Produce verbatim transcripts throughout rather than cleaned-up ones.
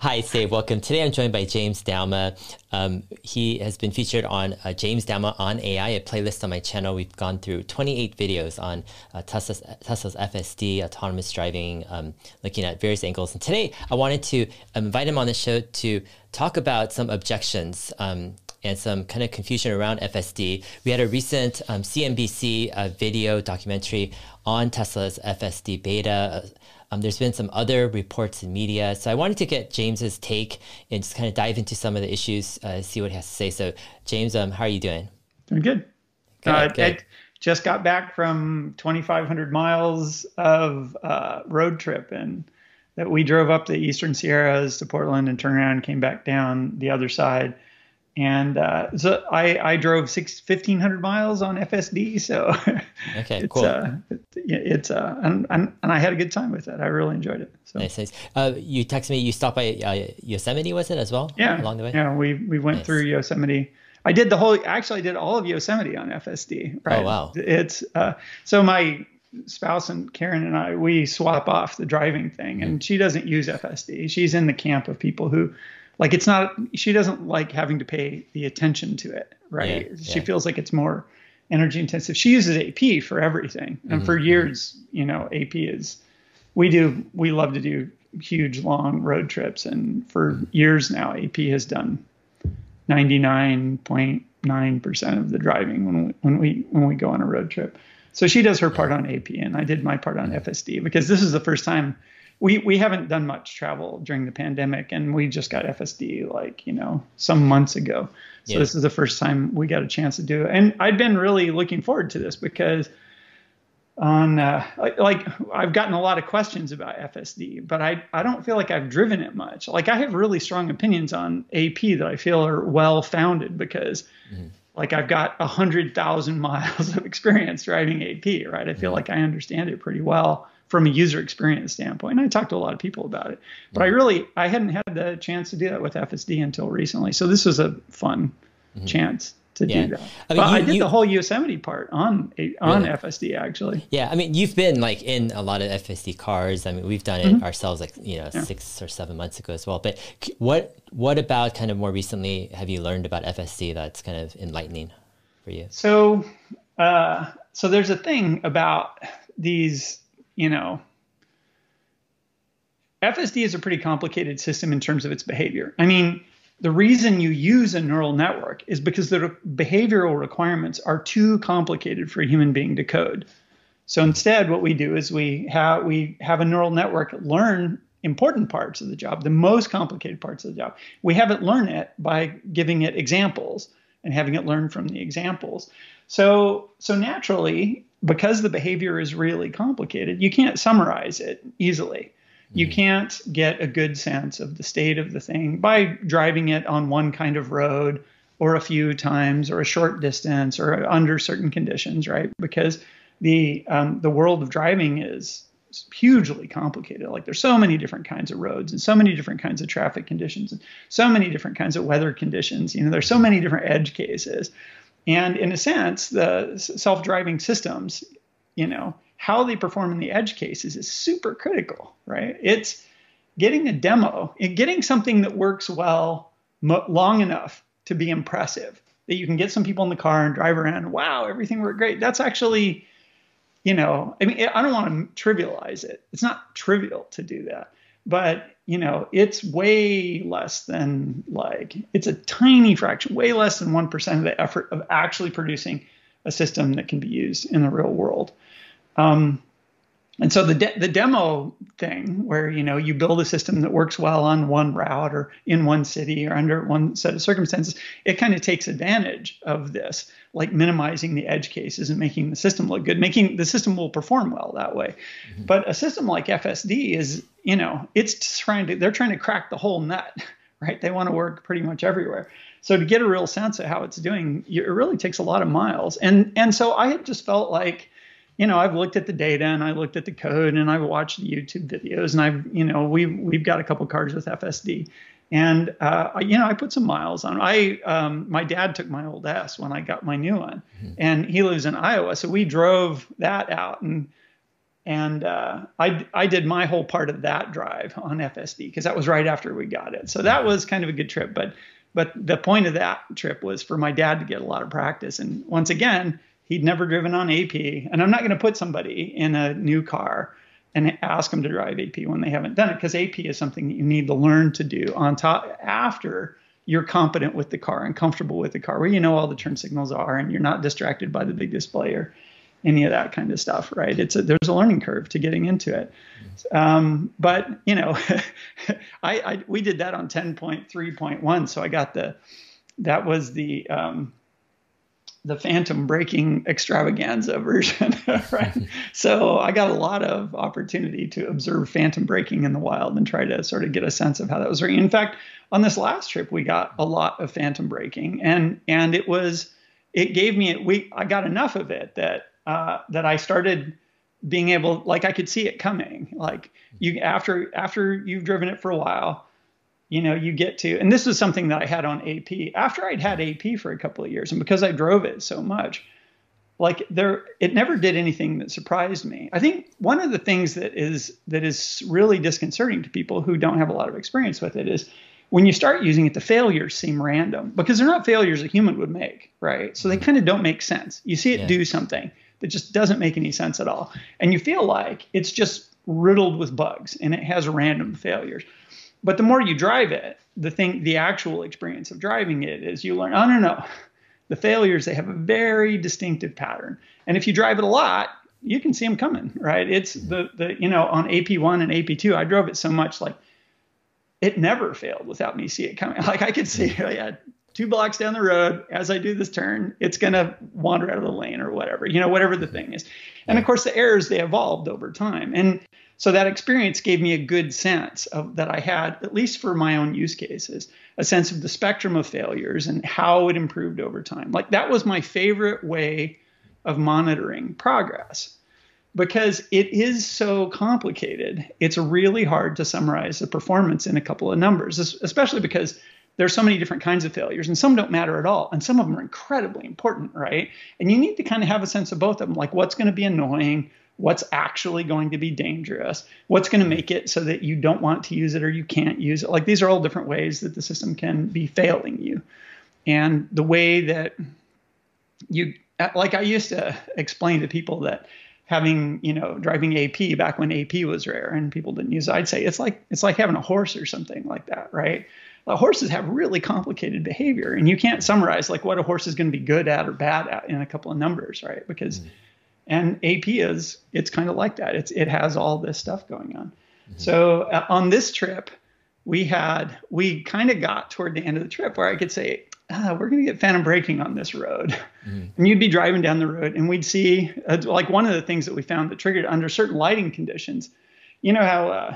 Hi, Save. Welcome. Today I'm joined by James Dauma. Um, he has been featured on uh, James Dauma on A I, a playlist on my channel. We've gone through twenty-eight videos on uh, Tesla's, Tesla's F S D, autonomous driving, um, looking at various angles. And today I wanted to invite him on the show to talk about some objections um, and some kind of confusion around F S D. We had a recent um, C N B C uh, video documentary on Tesla's F S D beta. Uh, Um, there's been some other reports in media. So I wanted to get James's take and just kind of dive into some of the issues, uh, see what he has to say. So James, um, how are you doing? Doing good. Good, uh, good. I just got back from twenty-five hundred miles of uh, road trip, and that we drove up the Eastern Sierras to Portland and turned around and came back down the other side. And uh, so I, I drove six, fifteen hundred miles on F S D. So okay, it's, cool. Uh, it, it's uh, and, and, and I had a good time with it. I really enjoyed it. So. Nice, nice. Uh, you texted me, you stopped by uh, Yosemite, was it as well? Yeah. Along the way? Yeah, we, we went nice. through Yosemite. I did the whole, actually I did all of Yosemite on F S D. Right? Oh, wow. It's, uh, so my spouse and Karen and I, we swap off the driving thing, and mm-hmm. she doesn't use F S D. She's in the camp of people who, like, it's not, she doesn't like having to pay the attention to it, right? Yeah, she yeah. feels like it's more energy intensive. She uses A P for everything. And mm-hmm. for years, you know, A P is, we do, we love to do huge, long road trips. And for mm-hmm. years now, A P has done ninety-nine point nine percent of the driving when we, when we, when we go on a road trip. So she does her part on A P, and I did my part on F S D, because this is the first time we, we haven't done much travel during the pandemic, and we just got F S D like, you know, some months ago. So yeah. This is the first time we got a chance to do it. And I'd been really looking forward to this, because on uh, like I've gotten a lot of questions about F S D, but I, I don't feel like I've driven it much. Like, I have really strong opinions on A P that I feel are well founded, because mm-hmm. like I've got a hundred thousand miles of experience driving A P, right? I feel mm-hmm. like I understand it pretty well from a user experience standpoint. And I talked to a lot of people about it, but mm-hmm. I really, I hadn't had the chance to do that with F S D until recently. So this was a fun mm-hmm. chance to yeah. do that. I mean, but you, I did you, the whole Yosemite part on on really? F S D, actually. Yeah, I mean, you've been like in a lot of F S D cars. I mean, we've done it mm-hmm. ourselves, like, you know, yeah. six or seven months ago as well. But what what about kind of more recently have you learned about F S D that's kind of enlightening for you? So, uh, so there's a thing about these, you know, F S D is a pretty complicated system in terms of its behavior. I mean, the reason you use a neural network is because the behavioral requirements are too complicated for a human being to code. So instead, what we do is we have we have a neural network learn important parts of the job, the most complicated parts of the job. We have it learn it by giving it examples and having it learn from the examples. So so naturally, because the behavior is really complicated, you can't summarize it easily. You can't get a good sense of the state of the thing by driving it on one kind of road or a few times or a short distance or under certain conditions, right? Because the um, the world of driving is hugely complicated. Like, there's so many different kinds of roads and so many different kinds of traffic conditions and so many different kinds of weather conditions. You know, there's so many different edge cases. And in a sense, the self-driving systems, you know, how they perform in the edge cases is super critical, right? It's getting a demo and getting something that works well mo- long enough to be impressive, that you can get some people in the car and drive around and, wow, everything worked great. That's actually, you know, I mean, I don't want to trivialize it. It's not trivial to do that, but, you know, it's way less than, like, it's a tiny fraction, way less than one percent of the effort of actually producing a system that can be used in the real world. Um, and so the de- the demo thing, where, you know, you build a system that works well on one route or in one city or under one set of circumstances, it kind of takes advantage of this, like minimizing the edge cases and making the system look good, making the system will perform well that way. Mm-hmm. But a system like F S D is, you know, it's trying to, they're trying to crack the whole nut, right? They want to work pretty much everywhere. So to get a real sense of how it's doing, it really takes a lot of miles. And, and so I had just felt like, you know, I've looked at the data and I looked at the code and I've watched the YouTube videos, and I've, you know, we've, we've got a couple cars with F S D, and, uh, you know, I put some miles on. I, um, my dad took my old S when I got my new one, mm-hmm. and he lives in Iowa. So we drove that out, and, and uh, I I did my whole part of that drive on F S D because that was right after we got it. So that was kind of a good trip. But but the point of that trip was for my dad to get a lot of practice. And once again, he'd never driven on A P, and I'm not going to put somebody in a new car and ask them to drive A P when they haven't done it, because A P is something that you need to learn to do on top after you're competent with the car and comfortable with the car, where you know all the turn signals are and you're not distracted by the big display or any of that kind of stuff, right? It's a, there's a learning curve to getting into it. Um, but, you know, I, I we did that on ten point three point one, so I got the, that was the, um, the phantom braking extravaganza version, right? So I got a lot of opportunity to observe phantom braking in the wild and try to sort of get a sense of how that was working. In fact, on this last trip, we got a lot of phantom braking, and and it was, it gave me, we I got enough of it that uh, that I started being able, like I could see it coming. Like you after after you've driven it for a while, you know, you get to, and this was something that I had on A P after I'd had A P for a couple of years. And because I drove it so much, like there, it never did anything that surprised me. I think one of the things that is, that is really disconcerting to people who don't have a lot of experience with it is when you start using it, the failures seem random because they're not failures a human would make, right? So they kind of don't make sense. You see it yeah. do something that just doesn't make any sense at all. And you feel like it's just riddled with bugs and it has random failures. But the more you drive it, the thing, the actual experience of driving it is you learn, oh, no, no. The failures, they have a very distinctive pattern. And if you drive it a lot, you can see them coming, right? It's the, the you know, on A P one and A P two, I drove it so much, like it never failed without me see it coming. Like I could see, oh, yeah, two blocks down the road, as I do this turn, it's going to wander out of the lane or whatever, you know, whatever the thing is. And of course, the errors, they evolved over time. And so that experience gave me a good sense of that I had, at least for my own use cases, a sense of the spectrum of failures and how it improved over time. Like that was my favorite way of monitoring progress because it is so complicated. It's really hard to summarize the performance in a couple of numbers, especially because there's so many different kinds of failures and some don't matter at all. And some of them are incredibly important, right? And you need to kind of have a sense of both of them, like what's going to be annoying, what's actually going to be dangerous, what's going to make it so that you don't want to use it or you can't use it. Like these are all different ways that the system can be failing you. And the way that you, like I used to explain to people that having, you know, driving A P back when A P was rare and people didn't use it, I'd say it's like, it's like having a horse or something like that, right? Well, horses have really complicated behavior and you can't summarize like what a horse is going to be good at or bad at in a couple of numbers, right? Because mm. And A P is, it's kind of like that. It's, it has all this stuff going on. Mm-hmm. So uh, on this trip, we had, we kind of got toward the end of the trip where I could say, ah, we're going to get phantom braking on this road. Mm-hmm. And you'd be driving down the road and we'd see, uh, like one of the things that we found that triggered under certain lighting conditions, you know how uh,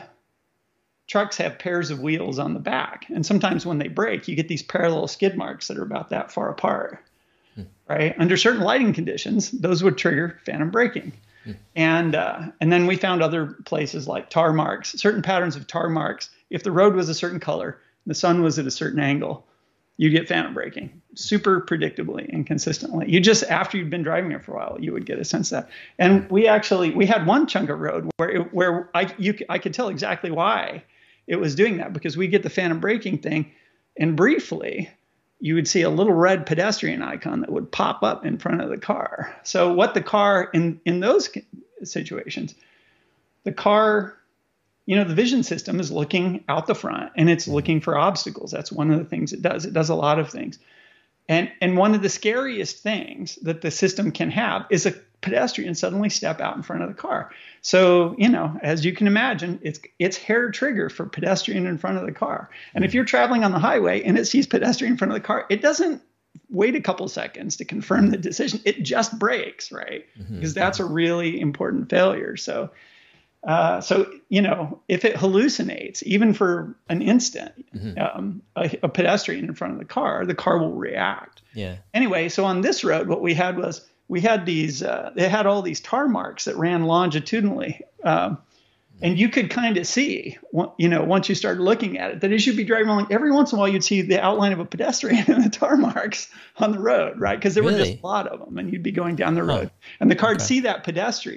trucks have pairs of wheels on the back. And sometimes when they brake, you get these parallel skid marks that are about that far apart. Right? Under certain lighting conditions, those would trigger phantom braking. Hmm. And uh, and then we found other places like tar marks, certain patterns of tar marks. If the road was a certain color, the sun was at a certain angle, you get phantom braking super predictably and consistently. You just, after you'd been driving it for a while, you would get a sense of that. And we actually, we had one chunk of road where it, where I you I could tell exactly why it was doing that because we get the phantom braking thing, and briefly, you would see a little red pedestrian icon that would pop up in front of the car. So what the car, in, in those situations, the car, you know, the vision system is looking out the front and it's looking for obstacles. That's one of the things it does. It does a lot of things. And, and one of the scariest things that the system can have is a pedestrian suddenly step out in front of the car. So, you know, as you can imagine, it's it's hair trigger for pedestrian in front of the car. And if you're traveling on the highway and it sees pedestrian in front of the car, it doesn't wait a couple seconds to confirm the decision. It just brakes, right? Mm-hmm. Because that's a really important failure. So, uh, so you know, if it hallucinates, even for an instant, mm-hmm. um, a, a pedestrian in front of the car, the car will react. Yeah. Anyway, so on this road, what we had was we had these, uh, they had all these tar marks that ran longitudinally. Um, and you could kind of see, you know, once you started looking at it, that as you'd be driving along, every once in a while, you'd see the outline of a pedestrian and the tar marks on the road, right? Because there really? were just a lot of them, and you'd be going down the road. Huh. And the car would okay. see that pedestrian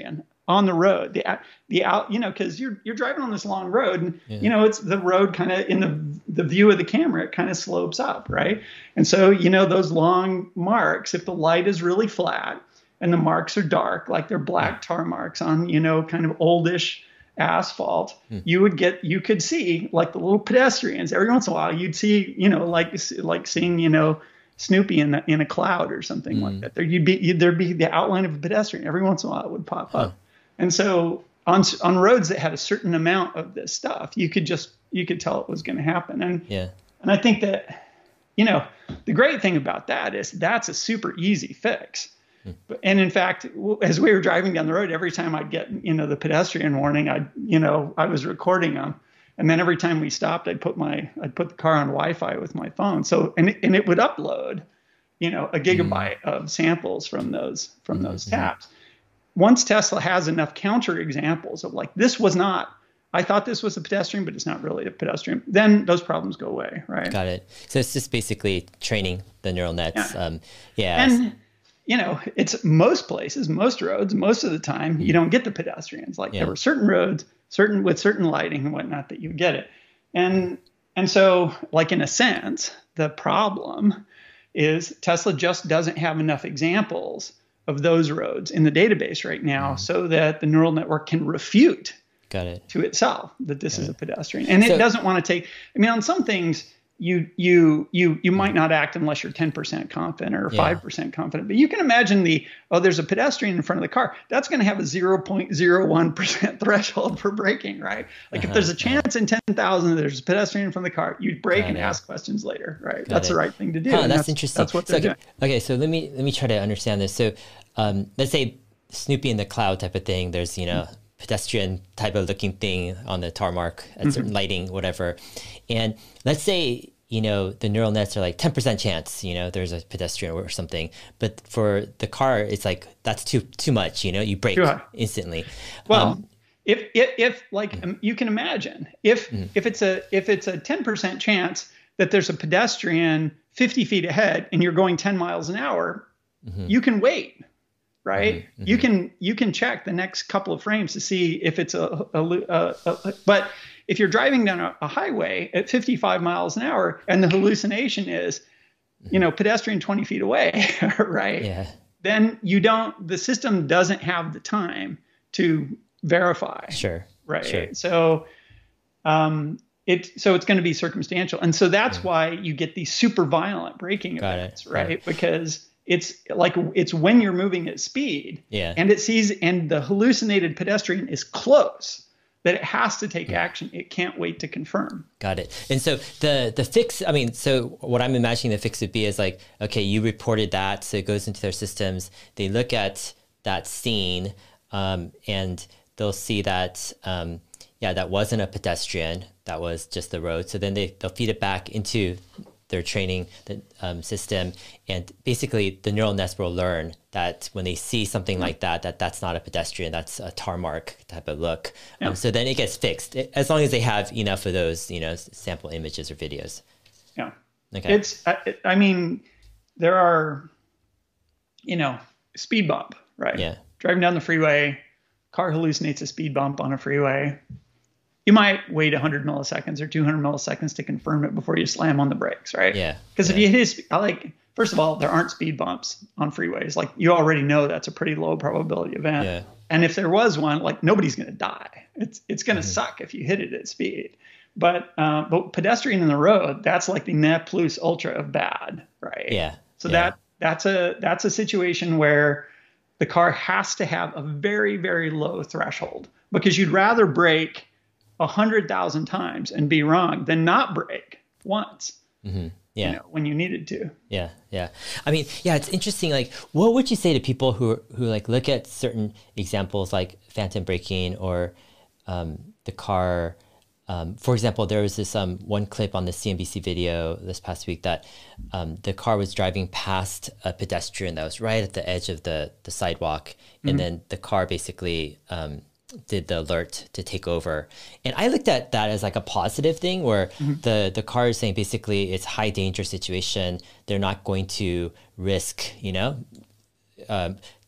on the road, the the out, you know, because you're you're driving on this long road, and Yeah. you know it's the road kind of in the the view of the camera, it kind of slopes up, right? And so you know those long marks, if the light is really flat and the marks are dark, like they're black tar marks on you know kind of oldish asphalt, hmm. you would get you could see like the little pedestrians every once in a while. You'd see you know like like seeing you know. Snoopy in the, in a cloud or something mm. like that. There you'd be you'd, there'd be the outline of a pedestrian every once in a while. It would pop huh. up, and so on on roads that had a certain amount of this stuff, you could just you could tell it was going to happen. And yeah, and I think that you know the great thing about that is that's a super easy fix. Mm. And in fact, as we were driving down the road, every time I'd get you know the pedestrian warning, I you know I was recording them. And then every time we stopped, I'd put my I'd put the car on Wi-Fi with my phone. So and it, and it would upload, you know, a gigabyte mm. of samples from those from mm-hmm. those taps. Once Tesla has enough counter examples of like this was not, I thought this was a pedestrian, but it's not really a pedestrian. Then those problems go away, right? Got it. So it's just basically training the neural nets. Yeah. Um, yeah. And you know, it's most places, most roads, most of the time, you don't get the pedestrians. Like yeah. there were certain roads. Certain with certain lighting and whatnot that you get it. And and so like in a sense, the problem is Tesla just doesn't have enough examples of those roads in the database right now mm. so that the neural network can refute Got it. to itself that this Got is it. a pedestrian. And so, it doesn't want to take, I mean, on some things, you you you you might not act unless you're ten percent confident or five percent yeah. confident. But you can imagine the, oh, there's a pedestrian in front of the car. That's going to have a zero point zero one percent threshold for braking, right? Like uh-huh, if there's a chance uh-huh. in ten thousand there's a pedestrian in front of the car, you'd brake Got and it. ask questions later, right? Got that's it. the right thing to do. Huh, that's, that's interesting. That's what so, they're okay, doing. Okay, so let me let me try to understand this. So um, let's say Snoopy in the cloud type of thing. There's, you know, mm-hmm. pedestrian type of looking thing on the tarmac at mm-hmm. certain lighting, whatever. And let's say, you know, the neural nets are like ten percent chance, you know, there's a pedestrian or something. But for the car, it's like, that's too too much, you know, you brake sure. instantly. Well, um, if, if, if like mm-hmm. um, you can imagine, if mm-hmm. if it's a if it's a ten percent chance that there's a pedestrian fifty feet ahead and you're going ten miles an hour, mm-hmm. you can wait. Right. Mm-hmm. You can you can check the next couple of frames to see if it's a, a, a, a but if you're driving down a, a highway at fifty-five miles an hour and the hallucination is, you know, pedestrian twenty feet away, right? Yeah. Then you don't, the system doesn't have the time to verify. Sure. Right. Sure. So, um, it, so it's going to be circumstantial. And so that's yeah. why you get these super violent braking Got events, it. right? Right. Because it's like, it's when you're moving at speed yeah. and it sees, and the hallucinated pedestrian is close, that it has to take action. It can't wait to confirm. Got it. And so the the fix, I mean, so what I'm imagining the fix would be is like, okay, you reported that, so it goes into their systems. They look at that scene um, and they'll see that, um, yeah, that wasn't a pedestrian. That was just the road. So then they, they'll feed it back into their training the, um, system. And basically the neural nets will learn that when they see something like that, that that's not a pedestrian, that's a tarmac type of look. Yeah. Um, so then it gets fixed as long as they have enough of those, you know, sample images or videos. Yeah. Okay. It's, I, I mean, there are, you know, speed bump, right? Yeah. Driving down the freeway, car hallucinates a speed bump on a freeway. You might wait one hundred milliseconds or two hundred milliseconds to confirm it before you slam on the brakes, right? Yeah. Because yeah. if you hit, a, like, first of all, there aren't speed bumps on freeways. Like, you already know that's a pretty low probability event. Yeah. And if there was one, like, nobody's going to die. It's it's going to mm-hmm. suck if you hit it at speed. But uh, but pedestrian in the road, that's like the ne plus ultra of bad, right? Yeah. So yeah. that that's a that's a situation where the car has to have a very, very low threshold, because you'd rather brake a hundred thousand times and be wrong than not brake once. Mm-hmm. Yeah. You know, when you needed to. Yeah. Yeah. I mean, yeah, it's interesting. Like, what would you say to people who, who like look at certain examples like phantom braking or um, the car? Um, for example, there was this um, one clip on the C N B C video this past week that um, the car was driving past a pedestrian that was right at the edge of the, the sidewalk. Mm-hmm. And then the car basically um, did the alert to take over. And I looked at that as like a positive thing where mm-hmm. the, the car is saying basically it's high danger situation. They're not going to risk, you know, um,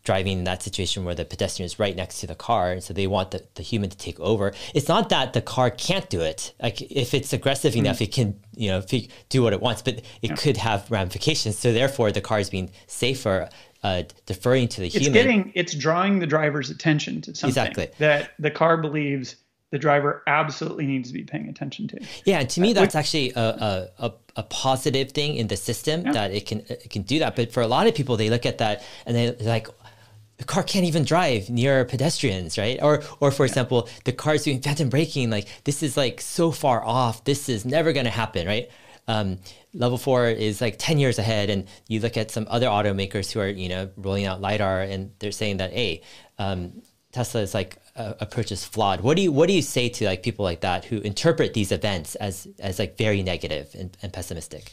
driving in that situation where the pedestrian is right next to the car, and so they want the, the human to take over. It's not that the car can't do it. Like if it's aggressive mm-hmm. enough, it can, you know, do what it wants, but it yeah. could have ramifications. So therefore, the car is being safer, uh, deferring to the it's human. Getting, it's drawing the driver's attention to something exactly. that the car believes the driver absolutely needs to be paying attention to. Yeah, and to me, that's actually a a, a, a positive thing in the system yeah. that it can it can do that. But for a lot of people, they look at that and they're like, the car can't even drive near pedestrians, right? Or, or for yeah. example, the car's doing phantom braking. Like this is like so far off. This is never going to happen, right? Um, level four is like ten years ahead, and you look at some other automakers who are, you know, rolling out LiDAR, and they're saying that, hey, um, Tesla is like uh, approach is flawed. What do you what do you say to like people like that who interpret these events as as like very negative and, and pessimistic?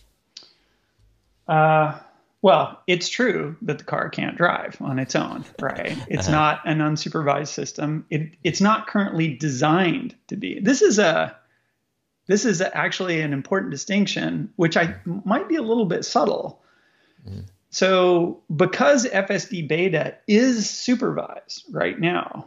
Uh. Well, it's true that the car can't drive on its own, right? It's uh-huh. not an unsupervised system. It, it's not currently designed to be. This is a, this is a, actually an important distinction, which I might be a little bit subtle. Mm. So, because F S D beta is supervised right now,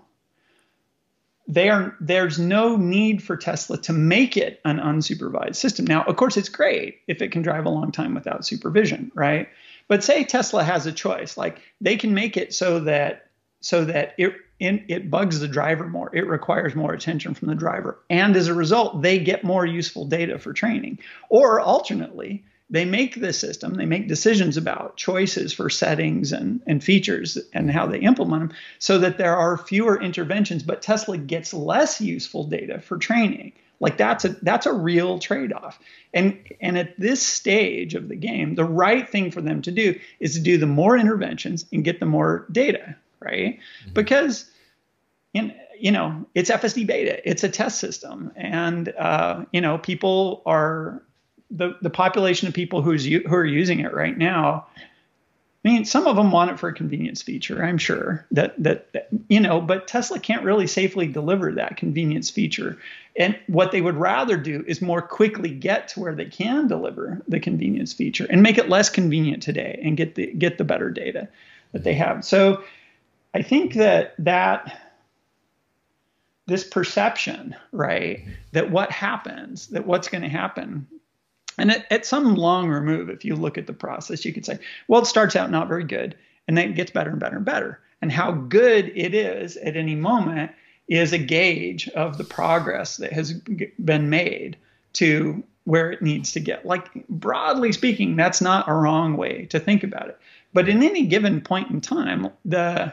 they are, there's no need for Tesla to make it an unsupervised system. Now, of course, it's great if it can drive a long time without supervision, right? But say Tesla has a choice, like they can make it so that so that it in, it bugs the driver more. It requires more attention from the driver. And as a result, they get more useful data for training. Or alternately, they make the system, they make decisions about choices for settings and, and features and how they implement them so that there are fewer interventions, but Tesla gets less useful data for training. Like that's a that's a real trade-off. And and at this stage of the game, the right thing for them to do is to do the more interventions and get the more data, right? Mm-hmm. Because in you know, it's F S D beta, it's a test system, and uh, you know, people are the the population of people who's who are using it right now. I mean, some of them want it for a convenience feature, I'm sure that, that, that, you know, but Tesla can't really safely deliver that convenience feature. And what they would rather do is more quickly get to where they can deliver the convenience feature and make it less convenient today and get the, get the better data that they have. So I think that that this perception, right, that what happens, that what's going to happen. And at, at some long remove, if you look at the process, you could say, well, it starts out not very good, and then it gets better and better and better. And how good it is at any moment is a gauge of the progress that has been made to where it needs to get. Like, broadly speaking, that's not a wrong way to think about it. But in any given point in time, the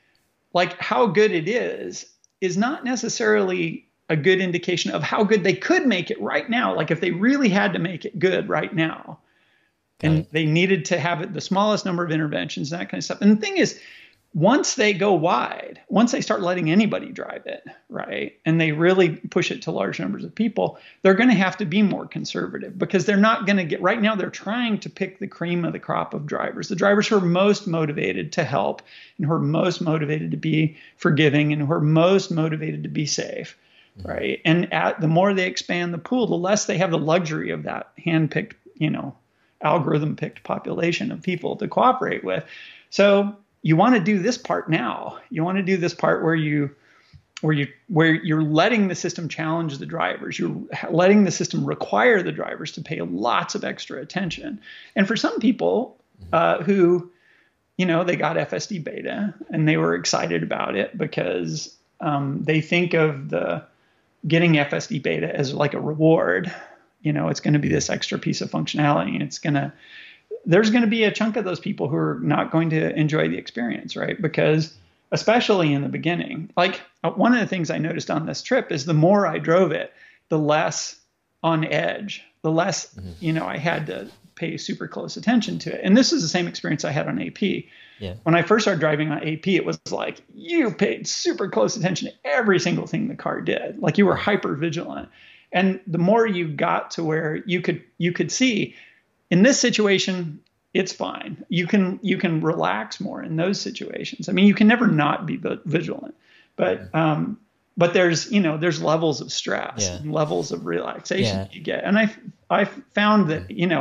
like how good it is is not necessarily a good indication of how good they could make it right now. Like if they really had to make it good right now, and okay. they needed to have it the smallest number of interventions, that kind of stuff. And the thing is, once they go wide, once they start letting anybody drive it, right, and they really push it to large numbers of people, they're going to have to be more conservative because they're not going to get, right now they're trying to pick the cream of the crop of drivers, the drivers who are most motivated to help and who are most motivated to be forgiving and who are most motivated to be safe. Right. And at, the more they expand the pool, the less they have the luxury of that hand-picked, you know, algorithm-picked population of people to cooperate with. So you want to do this part now. You want to do this part where you where you where you're letting the system challenge the drivers. You're letting the system require the drivers to pay lots of extra attention. And for some people uh, who, you know, they got F S D beta and they were excited about it because um, they think of the getting F S D beta as like a reward. You know, it's going to be this extra piece of functionality, and it's going to, there's going to be a chunk of those people who are not going to enjoy the experience, right? Because especially in the beginning, like one of the things I noticed on this trip is the more I drove it, the less on edge, the less, mm-hmm. you know, I had to pay super close attention to it. And this is the same experience I had on A P. Yeah. When I first started driving on A P, it was like you paid super close attention to every single thing the car did. Like you were hyper vigilant. And the more you got to where you could you could see in this situation, it's fine. You can you can relax more in those situations. I mean, you can never not be vigilant, but um, but there's you know there's levels of stress, yeah. and levels of relaxation yeah. you get. And I I found that you know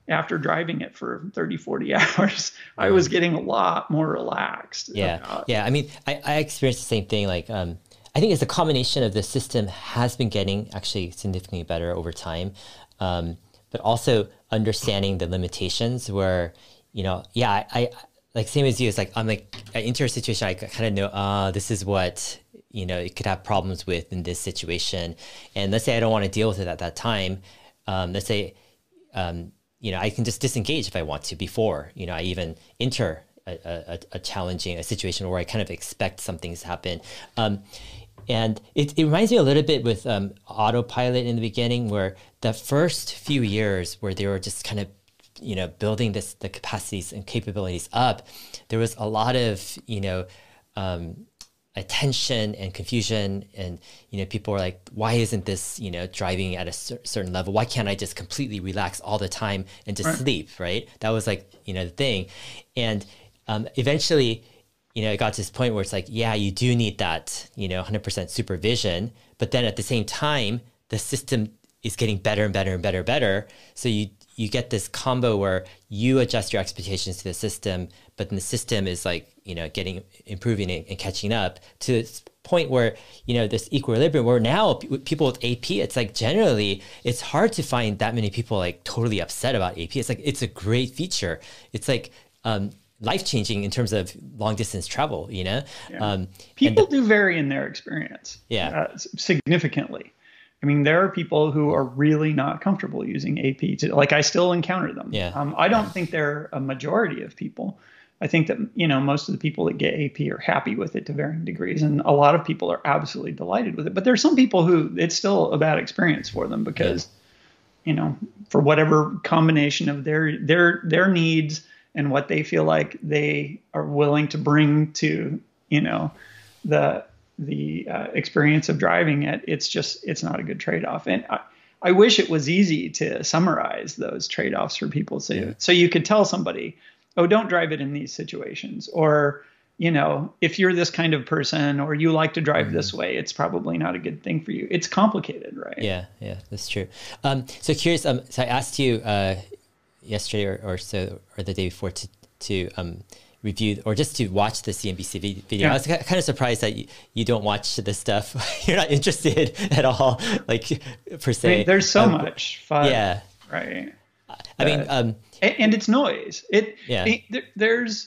after driving it for thirty, forty hours, I was getting a lot more relaxed. Yeah. About. Yeah. I mean, I, I experienced the same thing. Like, um, I think it's a combination of the system has been getting actually significantly better over time. Um, but also understanding the limitations where, you know, yeah, I, I like same as you, it's like, I'm like, I enter a situation, I kind of know, uh, this is what, you know, it could have problems with in this situation. And let's say I don't want to deal with it at that time. Um, let's say, um, you know, I can just disengage if I want to before, you know, I even enter a, a, a challenging, a situation where I kind of expect something's happen. Um, and it, it reminds me a little bit with um, autopilot in the beginning, where the first few years where they were just kind of, you know, building this, the capacities and capabilities up, there was a lot of, you know, um, attention and confusion, and you know, people were like, why isn't this, you know, driving at a cer- certain level? Why can't I just completely relax all the time and just right. sleep, right? That was like, you know, the thing. And um, eventually, you know, it got to this point where it's like, yeah, you do need that, you know, one hundred percent supervision, but then at the same time, the system is getting better and better and better and better. So you you get this combo where you adjust your expectations to the system, but then the system is like, you know, getting, improving and, and catching up to this point where, you know, this equilibrium where now p- people with A P, it's like generally, it's hard to find that many people like totally upset about A P. It's like, it's a great feature. It's like um, life-changing in terms of long distance travel, you know? Yeah. Um, people the, do vary in their experience yeah. uh, significantly. I mean, there are people who are really not comfortable using A P. To, like, I still encounter them. Yeah. Um, I don't think they're a majority of people. I think that, you know, most of the people that get A P are happy with it to varying degrees. And a lot of people are absolutely delighted with it. But there are some people who it's still a bad experience for them because, yeah. you know, for whatever combination of their their their needs and what they feel like they are willing to bring to, you know, the the uh, experience of driving it, it's just, it's not a good trade-off. And I, I wish it was easy to summarize those trade-offs for people. So, yeah. so you could tell somebody, oh, don't drive it in these situations. Or, you know, if you're this kind of person or you like to drive mm-hmm. this way, it's probably not a good thing for you. It's complicated, right? Yeah, yeah, that's true. Um, so curious, um, so I asked you uh, yesterday or, or so, or the day before to, to um, review or just to watch the C N B C video. Yeah. I was kind of surprised that you, you don't watch this stuff. You're not interested at all, like per se. I mean, there's so um, much fun. Yeah. Right. I uh, mean, um, and, and it's noise. It, yeah. it there, there's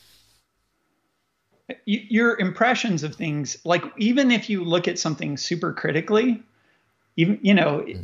y- your impressions of things. Like, even if you look at something super critically, even, you know, mm.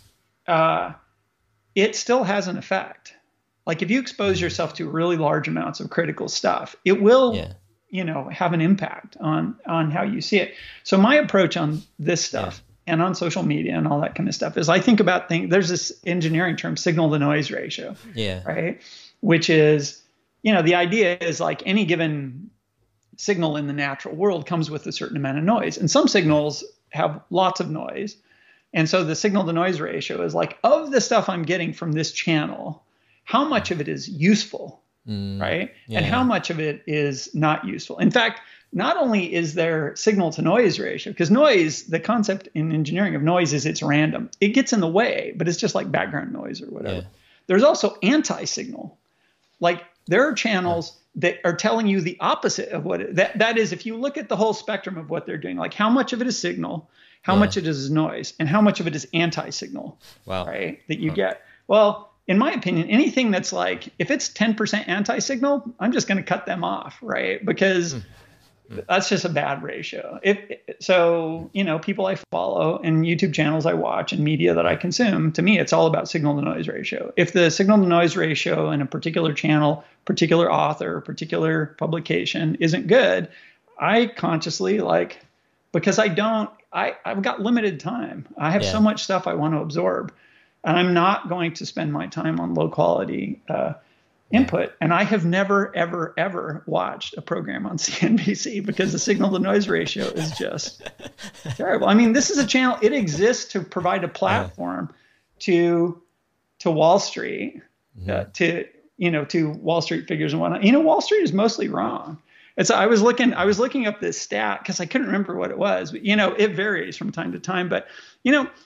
uh, it still has an effect. Like, if you expose yourself to really large amounts of critical stuff, it will, yeah. you know, have an impact on on how you see it. So my approach on this stuff yeah. and on social media and all that kind of stuff is I think about things. There's this engineering term, signal to noise ratio. Yeah. Right. Which is, you know, the idea is like any given signal in the natural world comes with a certain amount of noise, and some signals have lots of noise. And so the signal to noise ratio is like, of the stuff I'm getting from this channel, how much of it is useful, mm, right? Yeah. And how much of it is not useful. In fact, not only is there signal to noise ratio, because noise, the concept in engineering of noise is it's random. It gets in the way, but it's just like background noise or whatever. Yeah. There's also anti-signal. Like, there are channels yeah. that are telling you the opposite of what it, that, that is, if you look at the whole spectrum of what they're doing, like how much of it is signal, how yeah. much of it is noise, and how much of it is anti-signal, wow. right? That you wow. get. Well, in my opinion, anything that's like, if it's ten percent anti-signal, I'm just going to cut them off, right? Because mm. Mm. that's just a bad ratio. If so, you know, people I follow and YouTube channels I watch and media that I consume, to me, it's all about signal to noise ratio. If the signal to noise ratio in a particular channel, particular author, particular publication isn't good, I consciously, like, because I don't, I, I've got limited time. I have yeah. so much stuff I want to absorb. And I'm not going to spend my time on low quality uh, input. And I have never, ever, ever watched a program on C N B C because the signal to noise ratio is just terrible. I mean, this is a channel. It exists to provide a platform to to Wall Street, mm-hmm. uh, to, you know, to Wall Street figures and whatnot. You know, Wall Street is mostly wrong. And so I was looking, I was looking up this stat because I couldn't remember what it was. But, you know, it varies from time to time. But, you know,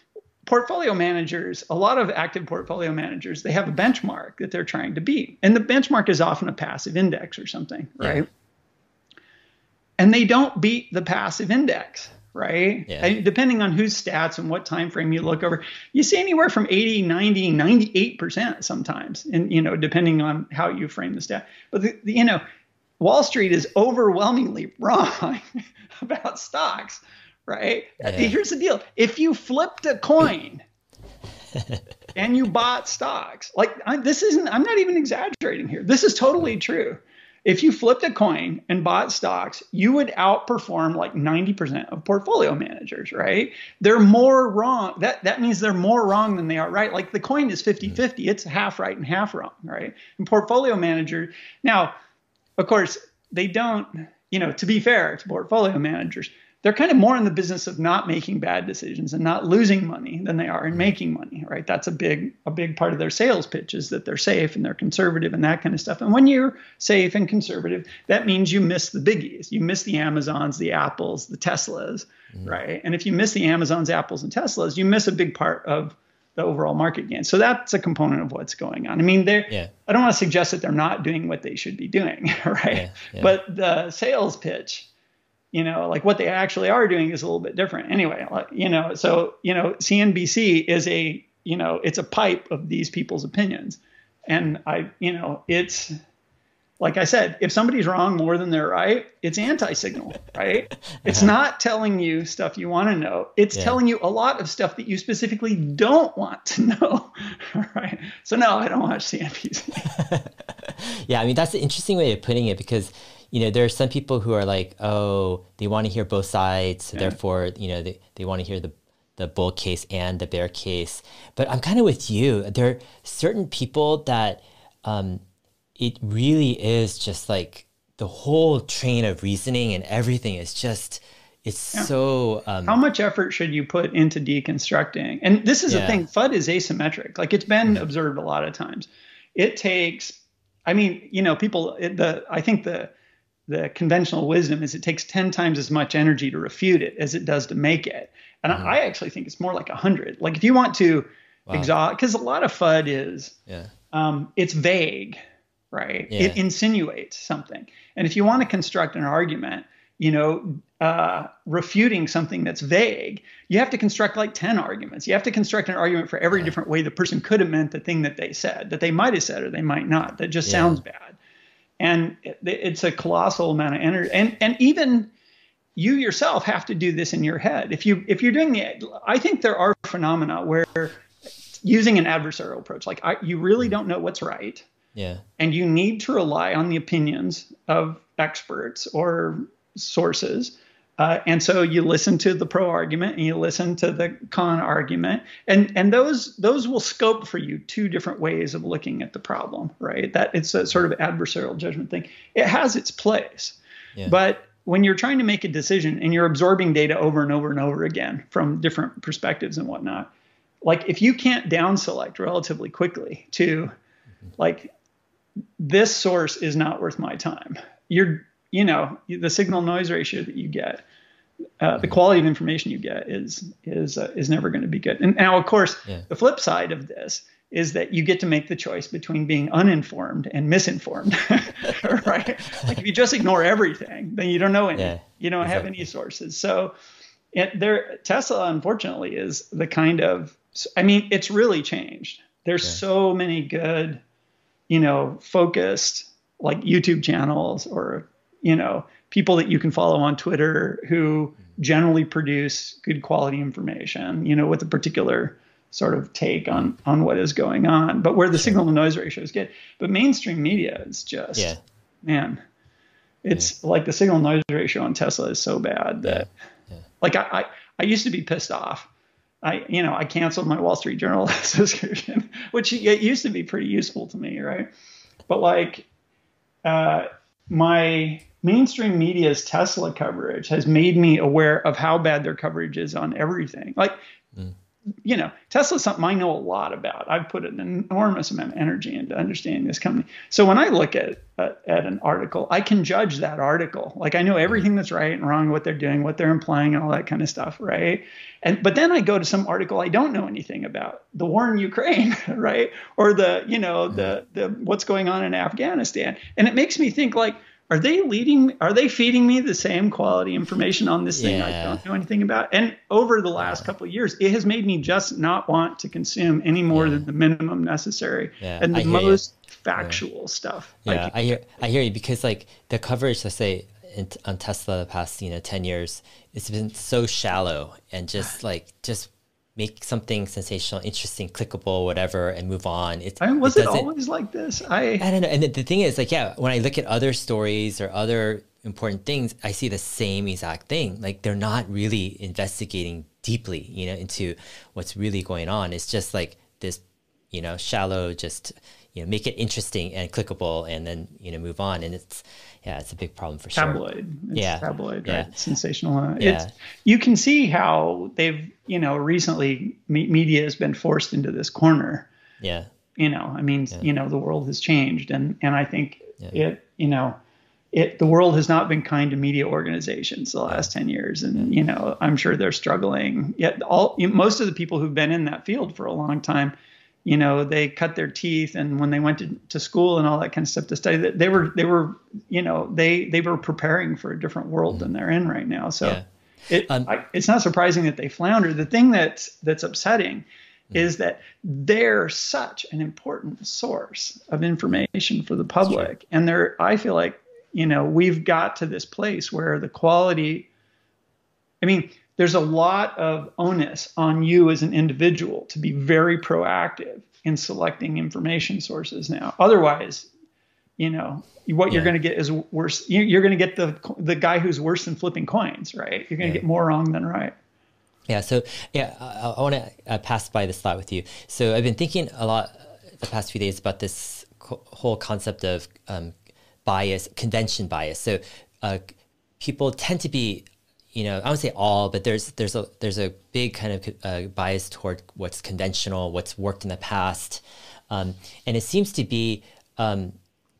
portfolio managers, a lot of active portfolio managers, they have a benchmark that they're trying to beat. And the benchmark is often a passive index or something, right? Yeah. And they don't beat the passive index, right? Yeah. And depending on whose stats and what time frame you look over, you see anywhere from eighty, ninety, ninety-eight percent sometimes, and you know, depending on how you frame the stat. But the, the, you know, Wall Street is overwhelmingly wrong about stocks. Right? Yeah. Here's the deal. If you flipped a coin and you bought stocks, like I, this isn't, I'm not even exaggerating here. This is totally true. If you flipped a coin and bought stocks, you would outperform like ninety percent of portfolio managers, right? They're more wrong. That, that means they're more wrong than they are right. Like the coin is fifty fifty. It's half right and half wrong, right? And portfolio manager, now, of course, they don't, you know, to be fair to portfolio managers, they're kind of more in the business of not making bad decisions and not losing money than they are in making money, right? That's a big, a big part of their sales pitch is that they're safe and they're conservative and that kind of stuff. And when you're safe and conservative, that means you miss the biggies. You miss the Amazons, the Apples, the Teslas, mm-hmm. right? And if you miss the Amazons, Apples, and Teslas, you miss a big part of the overall market gain. So that's a component of what's going on. I mean, they're, yeah. I don't want to suggest that they're not doing what they should be doing, right? Yeah, yeah. But the sales pitch, you know, like what they actually are doing is a little bit different anyway, like, you know, so, you know, C N B C is a, you know, it's a pipe of these people's opinions. And I, you know, it's like I said, if somebody's wrong more than they're right, it's anti-signal, right? It's not telling you stuff you want to know. It's yeah. telling you a lot of stuff that you specifically don't want to know, right? So no, I don't watch C N B C. Yeah, I mean, that's an interesting way of putting it because you know, there are some people who are like, oh, they want to hear both sides. So yeah. Therefore, you know, they, they want to hear the, the bull case and the bear case. But I'm kind of with you. There are certain people that um, it really is just like the whole train of reasoning and everything is just, it's yeah. so... Um, How much effort should you put into deconstructing? And this is yeah. the thing, F U D is asymmetric. Like it's been mm-hmm. observed a lot of times. It takes, I mean, you know, people, it, the I think the... the conventional wisdom is it takes ten times as much energy to refute it as it does to make it. And mm-hmm. I actually think it's more like a hundred. Like if you want to wow. exhaust, because a lot of F U D is, yeah. um, it's vague, right? Yeah. It insinuates something. And if you want to construct an argument, you know, uh, refuting something that's vague, you have to construct like ten arguments. You have to construct an argument for every yeah. different way the person could have meant the thing that they said, that they might have said or they might not. That just yeah. sounds bad. And it's a colossal amount of energy. And and even you yourself have to do this in your head. If you if you're doing the, I think there are phenomena where using an adversarial approach, like I, you really don't know what's right. Yeah. And you need to rely on the opinions of experts or sources. Uh, and so you listen to the pro argument and you listen to the con argument, and and those those will scope for you two different ways of looking at the problem, right? That it's a sort of adversarial judgment thing. It has its place, yeah. but when you're trying to make a decision and you're absorbing data over and over and over again from different perspectives and whatnot, like if you can't down select relatively quickly to, mm-hmm. like this source is not worth my time, you're you know, the signal noise ratio that you get, uh, the quality of information you get is is uh, is never going to be good. And now, of course, yeah. the flip side of this is that you get to make the choice between being uninformed and misinformed, right? Like if you just ignore everything, then you don't know any, yeah, you don't exactly. have any sources. So, it, there, Tesla, unfortunately, is the kind of, I mean, it's really changed. There's yeah. so many good, you know, focused like YouTube channels or you know, people that you can follow on Twitter who generally produce good quality information, you know, with a particular sort of take on, on what is going on, but where the sure. signal to noise ratio is good. But mainstream media is just, yeah. man, it's yeah. like the signal noise ratio on Tesla is so bad that yeah. Yeah. like I, I, I used to be pissed off. I, you know, I canceled my Wall Street Journal subscription, which it used to be pretty useful to me. Right. But like, uh, my mainstream media's Tesla coverage has made me aware of how bad their coverage is on everything. Like, mm. you know, Tesla's something I know a lot about. I've put an enormous amount of energy into understanding this company. So when I look at uh, at an article, I can judge that article. Like I know everything that's right and wrong, what they're doing, what they're implying, and all that kind of stuff, right? And but then I go to some article I don't know anything about, the war in Ukraine, right? Or the, you know, the the what's going on in Afghanistan, and it makes me think like, are they leading? Are they feeding me the same quality information on this thing yeah. I don't know anything about? And over the last yeah. couple of years, it has made me just not want to consume any more yeah. than the minimum necessary yeah. and the I most you. factual yeah. stuff. Yeah, I, I hear. I hear you because like the coverage, let's say in, on Tesla the past you know ten years, it's been so shallow and just like just. make something sensational, interesting, clickable, whatever, and move on. It's, I mean, was it, it always like this? I I don't know. And the, the thing is, like, yeah, when I look at other stories or other important things, I see the same exact thing. Like, they're not really investigating deeply, you know, into what's really going on. It's just like this, you know, shallow, just, you know, make it interesting and clickable, and then you know, move on. And it's, yeah, it's a big problem for sure. Tabloid. It's yeah. tabloid, yeah. right? It's sensational. Yeah. It's, you can see how they've, you know, recently me- media has been forced into this corner. Yeah. You know, I mean, yeah. you know, the world has changed, and and I think yeah. it, you know, it the world has not been kind to media organizations the last yeah. ten years, and you know, I'm sure they're struggling. Yet all most of the people who've been in that field for a long time, you know, they cut their teeth, and when they went to, to school and all that kind of stuff to study, that they were they were you know they they were preparing for a different world mm-hmm. than they're in right now. So yeah. it um, I, it's not surprising that they flounder. The thing that's that's upsetting mm-hmm. is that they're such an important source of information for the public, and they're I feel like you know we've got to this place where the quality. I mean. There's a lot of onus on you as an individual to be very proactive in selecting information sources now. Otherwise, you know, what yeah. you're going to get is worse. You're going to get the the guy who's worse than flipping coins, right? You're going to yeah. get more wrong than right. Yeah. So, yeah, I, I want to uh, pass by this thought with you. So I've been thinking a lot the past few days about this co- whole concept of um, bias, convention bias. So uh, people tend to be you know, I would say all, but there's there's a there's a big kind of uh, bias toward what's conventional, what's worked in the past, um, and it seems to be um,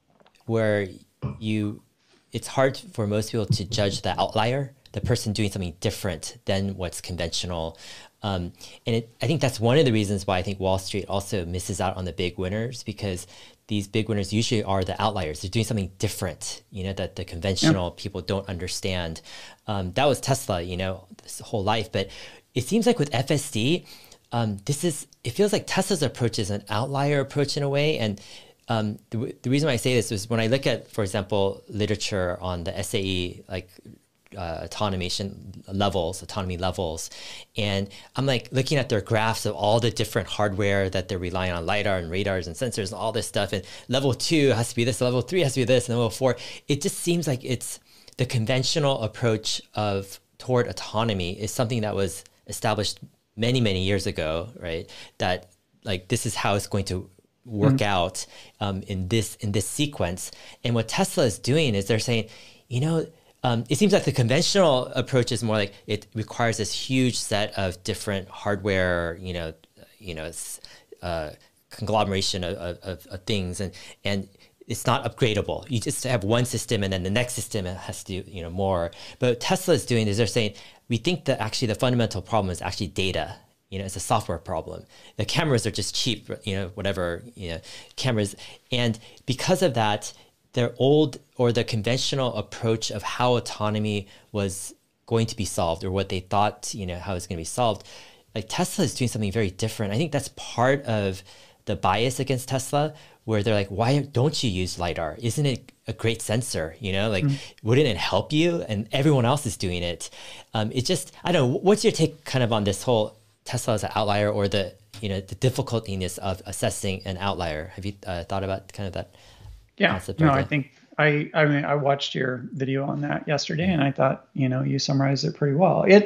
where you, it's hard for most people to judge the outlier, the person doing something different than what's conventional, um, and it, I think that's one of the reasons why I think Wall Street also misses out on the big winners, because these big winners usually are the outliers. They're doing something different, you know, that the conventional yeah. people don't understand. Um, that was Tesla, you know, this whole life. But it seems like with F S D, um, this is, it feels like Tesla's approach is an outlier approach in a way. And um, the, the reason why I say this is when I look at, for example, literature on the S A E, like uh, automation levels, autonomy levels. And I'm like looking at their graphs of all the different hardware that they're relying on, LiDAR and radars and sensors and all this stuff. And level two has to be this, level three has to be this, and level four. It just seems like it's the conventional approach of toward autonomy is something that was established many, many years ago, right? That like, this is how it's going to work mm-hmm. out um, in this, in this sequence. And what Tesla is doing is they're saying, you know, Um, it seems like the conventional approach is more like it requires this huge set of different hardware, you know, you know, uh, conglomeration of, of, of things, and and it's not upgradable. You just have one system, and then the next system has to do, you know, more. But what Tesla is doing is they're saying we think that actually the fundamental problem is actually data. You know, it's a software problem. The cameras are just cheap, you know, whatever, you know, cameras, and because of that, their old or the conventional approach of how autonomy was going to be solved, or what they thought, you know, how it's going to be solved, like Tesla is doing something very different. I think that's part of the bias against Tesla, where they're like, why don't you use LiDAR? Isn't it a great sensor? You know, like, mm-hmm. wouldn't it help you? And everyone else is doing it. Um, it just, I don't know, what's your take kind of on this whole Tesla as an outlier, or the, you know, the difficultiness of assessing an outlier? Have you uh, thought about kind of that? Yeah, no, I think I, I mean, I watched your video on that yesterday, and I thought, you know, you summarized it pretty well. It,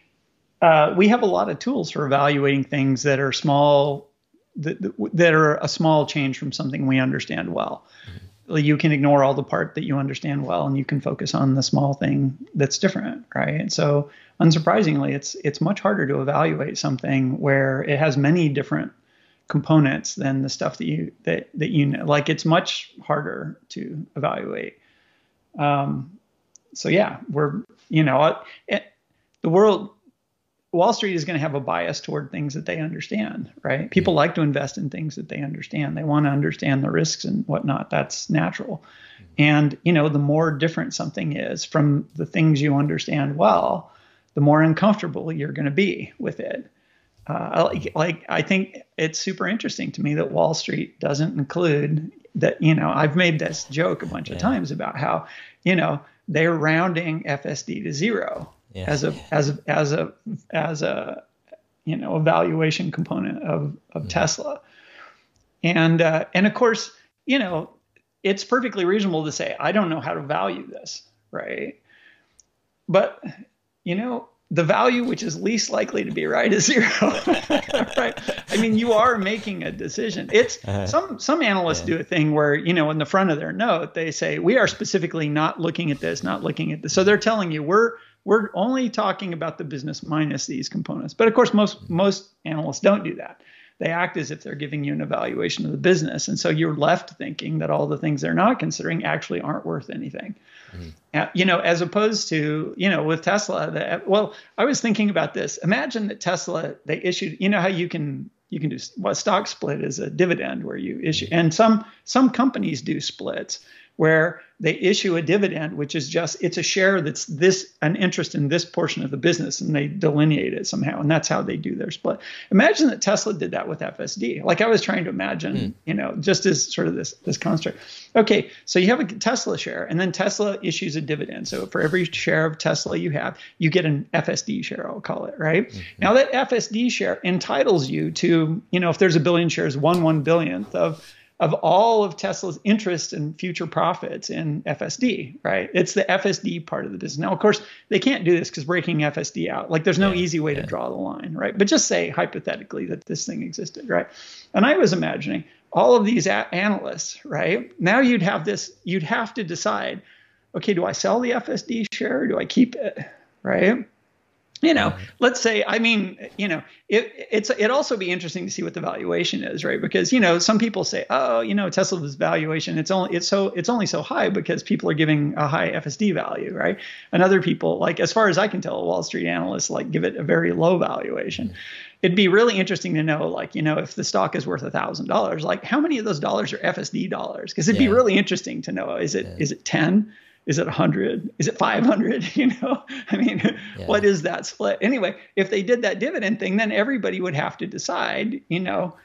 uh, we have a lot of tools for evaluating things that are small, that, that are a small change from something we understand well. Mm-hmm. you can ignore all the part that you understand well, and you can focus on the small thing that's different, right? And so, unsurprisingly, it's it's much harder to evaluate something where it has many different components than the stuff that you that that you know. Like, it's much harder to evaluate. Um, so yeah, we're you know it, the world. Wall Street is going to have a bias toward things that they understand, right? People Mm-hmm. like to invest in things that they understand. They want to understand the risks and whatnot. That's natural. Mm-hmm. And, you know, the more different something is from the things you understand well, the more uncomfortable you're going to be with it. Uh, like, like, I think it's super interesting to me that Wall Street doesn't include that. You know, I've made this joke a bunch yeah. of times about how, you know, they're rounding F S D to zero. Yeah. As a as a as a as a you know a valuation component of of mm-hmm. Tesla, and uh, and of course you know it's perfectly reasonable to say I don't know how to value this, right? But you know the value which is least likely to be right is zero, right? I mean, you are making a decision. It's uh-huh. some some analysts yeah. do a thing where you know in the front of their note they say we are specifically not looking at this, not looking at this. So they're telling you we're We're only talking about the business minus these components. But of course, most most analysts don't do that. They act as if they're giving you an evaluation of the business. And so you're left thinking that all the things they're not considering actually aren't worth anything. Mm-hmm. Uh, you know, as opposed to, you know, with Tesla, the, well, I was thinking about this. Imagine that Tesla, they issued, you know how you can you can do well, stock split is a dividend where you issue. And some some companies do splits where they issue a dividend, which is just, it's a share that's this, an interest in this portion of the business, and they delineate it somehow. And that's how they do their split. Imagine that Tesla did that with F S D. Like I was trying to imagine, mm. you know, just as sort of this, this construct. Okay, so you have a Tesla share, and then Tesla issues a dividend. So for every share of Tesla you have, you get an F S D share, I'll call it, right? Mm-hmm. Now that F S D share entitles you to, you know, if there's a billion shares, one one billionth of of all of Tesla's interest and future profits in F S D, right? It's the F S D part of the business. Now, of course, they can't do this because breaking F S D out, like there's no yeah, easy way yeah. to draw the line, right? But just say hypothetically that this thing existed, right? And I was imagining all of these a- analysts, right? Now you'd have this, you'd have to decide, okay, do I sell the F S D share or do I keep it, right? You know, mm-hmm. let's say, I mean, you know, it, it's, it'd also be interesting to see what the valuation is, right? Because, you know, some people say, oh, you know, Tesla's valuation, it's only, it's so, it's only so high because people are giving a high F S D value, right? And other people, like, as far as I can tell, Wall Street analysts, like, give it a very low valuation. Mm-hmm. It'd be really interesting to know, like, you know, if the stock is worth a thousand dollars, like how many of those dollars are F S D dollars? Because it'd yeah. be really interesting to know, is it, yeah. is it ten? Is it one hundred? Is it five hundred? You know, I mean, yeah. what is that split? Anyway, if they did that dividend thing, then everybody would have to decide, you know,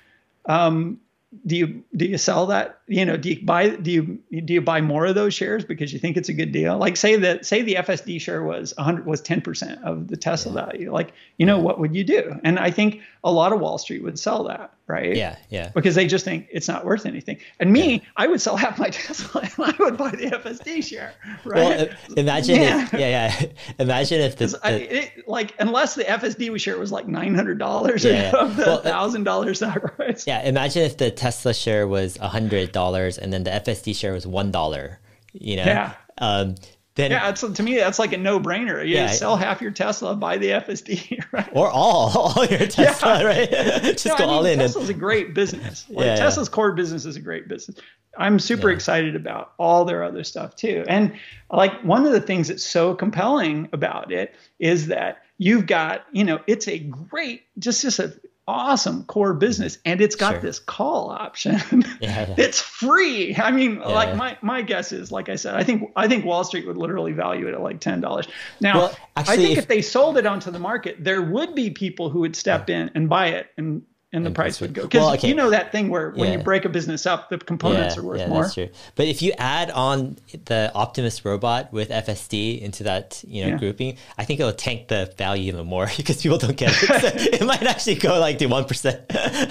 um, do you do you sell that? You know, do you buy do you do you buy more of those shares because you think it's a good deal? Like say that say the F S D share was one hundred was ten percent of the Tesla yeah. value. Like, you know, what would you do? And I think a lot of Wall Street would sell that, right? Yeah, yeah. Because they just think it's not worth anything. And me, yeah. I would sell half my Tesla and I would buy the F S D share, right? Well, imagine yeah. if, yeah, yeah. Imagine if the, the I, it, like unless the F S D share was like nine hundred dollars yeah, of the well, one thousand dollars stock price. Yeah, imagine if the Tesla share was one hundred dollars and then the F S D share was one dollar, you know? Yeah. Um, then, yeah, it's, to me, that's like a no-brainer. You yeah, sell half your Tesla, buy the F S D, right? Or all, all your Tesla, yeah. right? Just no, go I mean, all in. Tesla's and... a great business. Like, yeah, Tesla's yeah. core business is a great business. I'm super yeah. excited about all their other stuff too. And like one of the things that's so compelling about it is that you've got, you know, it's a great, just, just a awesome core business, and it's got sure. this call option yeah, yeah. it's free. I mean, yeah, like yeah. my my guess is, like I said, I think I think Wall Street would literally value it at like ten dollars. Now, well, actually, I think if, if they sold it onto the market, there would be people who would step yeah. in and buy it, and and the and price would go. Because well, okay. you know that thing where when yeah. you break a business up, the components yeah, are worth yeah, more. That's true. But if you add on the Optimus robot with F S D into that, you know, yeah. grouping, I think it'll tank the value even more because people don't get it. So it might actually go like to one percent.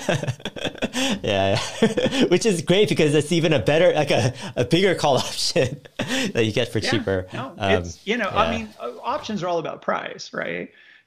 yeah, which is great because it's even a better, like a, a bigger call option that you get for yeah. cheaper. No, um, it's, you know, yeah. I mean, options are all about price, right?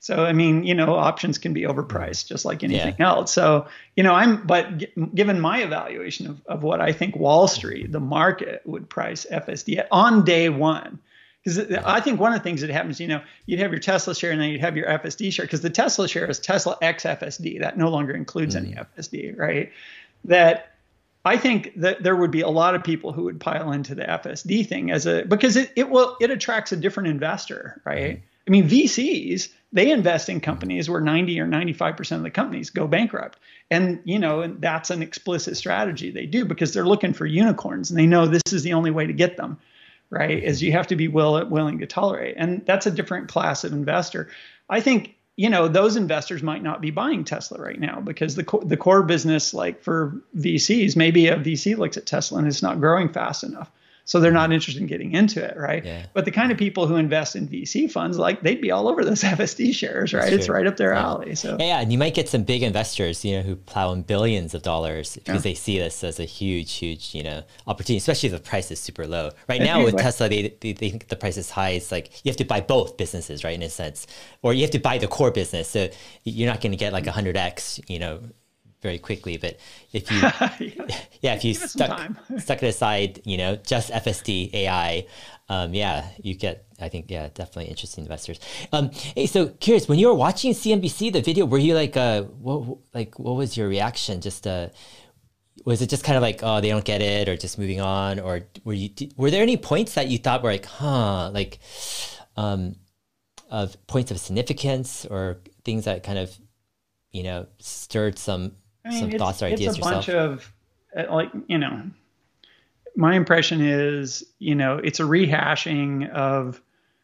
So, I mean, you know, options can be overpriced just like anything Yeah. else. So, you know, I'm, but g- given my evaluation of, of what I think Wall Street, the market would price F S D at on day one. Because I think one of the things that happens, you know, you'd have your Tesla share and then you'd have your F S D share, because the Tesla share is Tesla X F S D. That no longer includes mm. any F S D, right? That I think that there would be a lot of people who would pile into the F S D thing as a, because it, it will, it attracts a different investor, right? Mm. I mean, V Cs, they invest in companies where ninety or ninety-five percent of the companies go bankrupt. And, you know, and that's an explicit strategy they do because they're looking for unicorns and they know this is the only way to get them. Right, is you have to be will, willing to tolerate. And that's a different class of investor. I think, you know, those investors might not be buying Tesla right now because the, co- the core business, like for V Cs, maybe a V C looks at Tesla and it's not growing fast enough. So they're not interested in getting into it, right? Yeah. But the kind of people who invest in V C funds, like they'd be all over those F S D shares, right? It's right up their yeah. alley. So yeah, and you might get some big investors, you know, who plow in billions of dollars because yeah. they see this as a huge, huge, you know, opportunity, especially if the price is super low. Right now anyway. with Tesla, they, they they think the price is high. It's like you have to buy both businesses, right, in a sense, or you have to buy the core business. So you're not going to get like one hundred X, you know, very quickly. But if you, yeah. yeah, if you Give stuck, stuck it aside, you know, just F S D A I, um, yeah, you get, I think, yeah, definitely interesting investors. Um, hey, so curious, when you were watching C N B C, the video, were you like, uh, what, like, what was your reaction? Just, uh, was it just kind of like, oh, they don't get it, or just moving on, or were you, were there any points that you thought were like, huh, like, um, of points of significance or things that kind of, you know, stirred some, I mean, some thoughts or ideas yourself? It's a bunch of, like, you know, my impression is, you know, it's a rehashing of,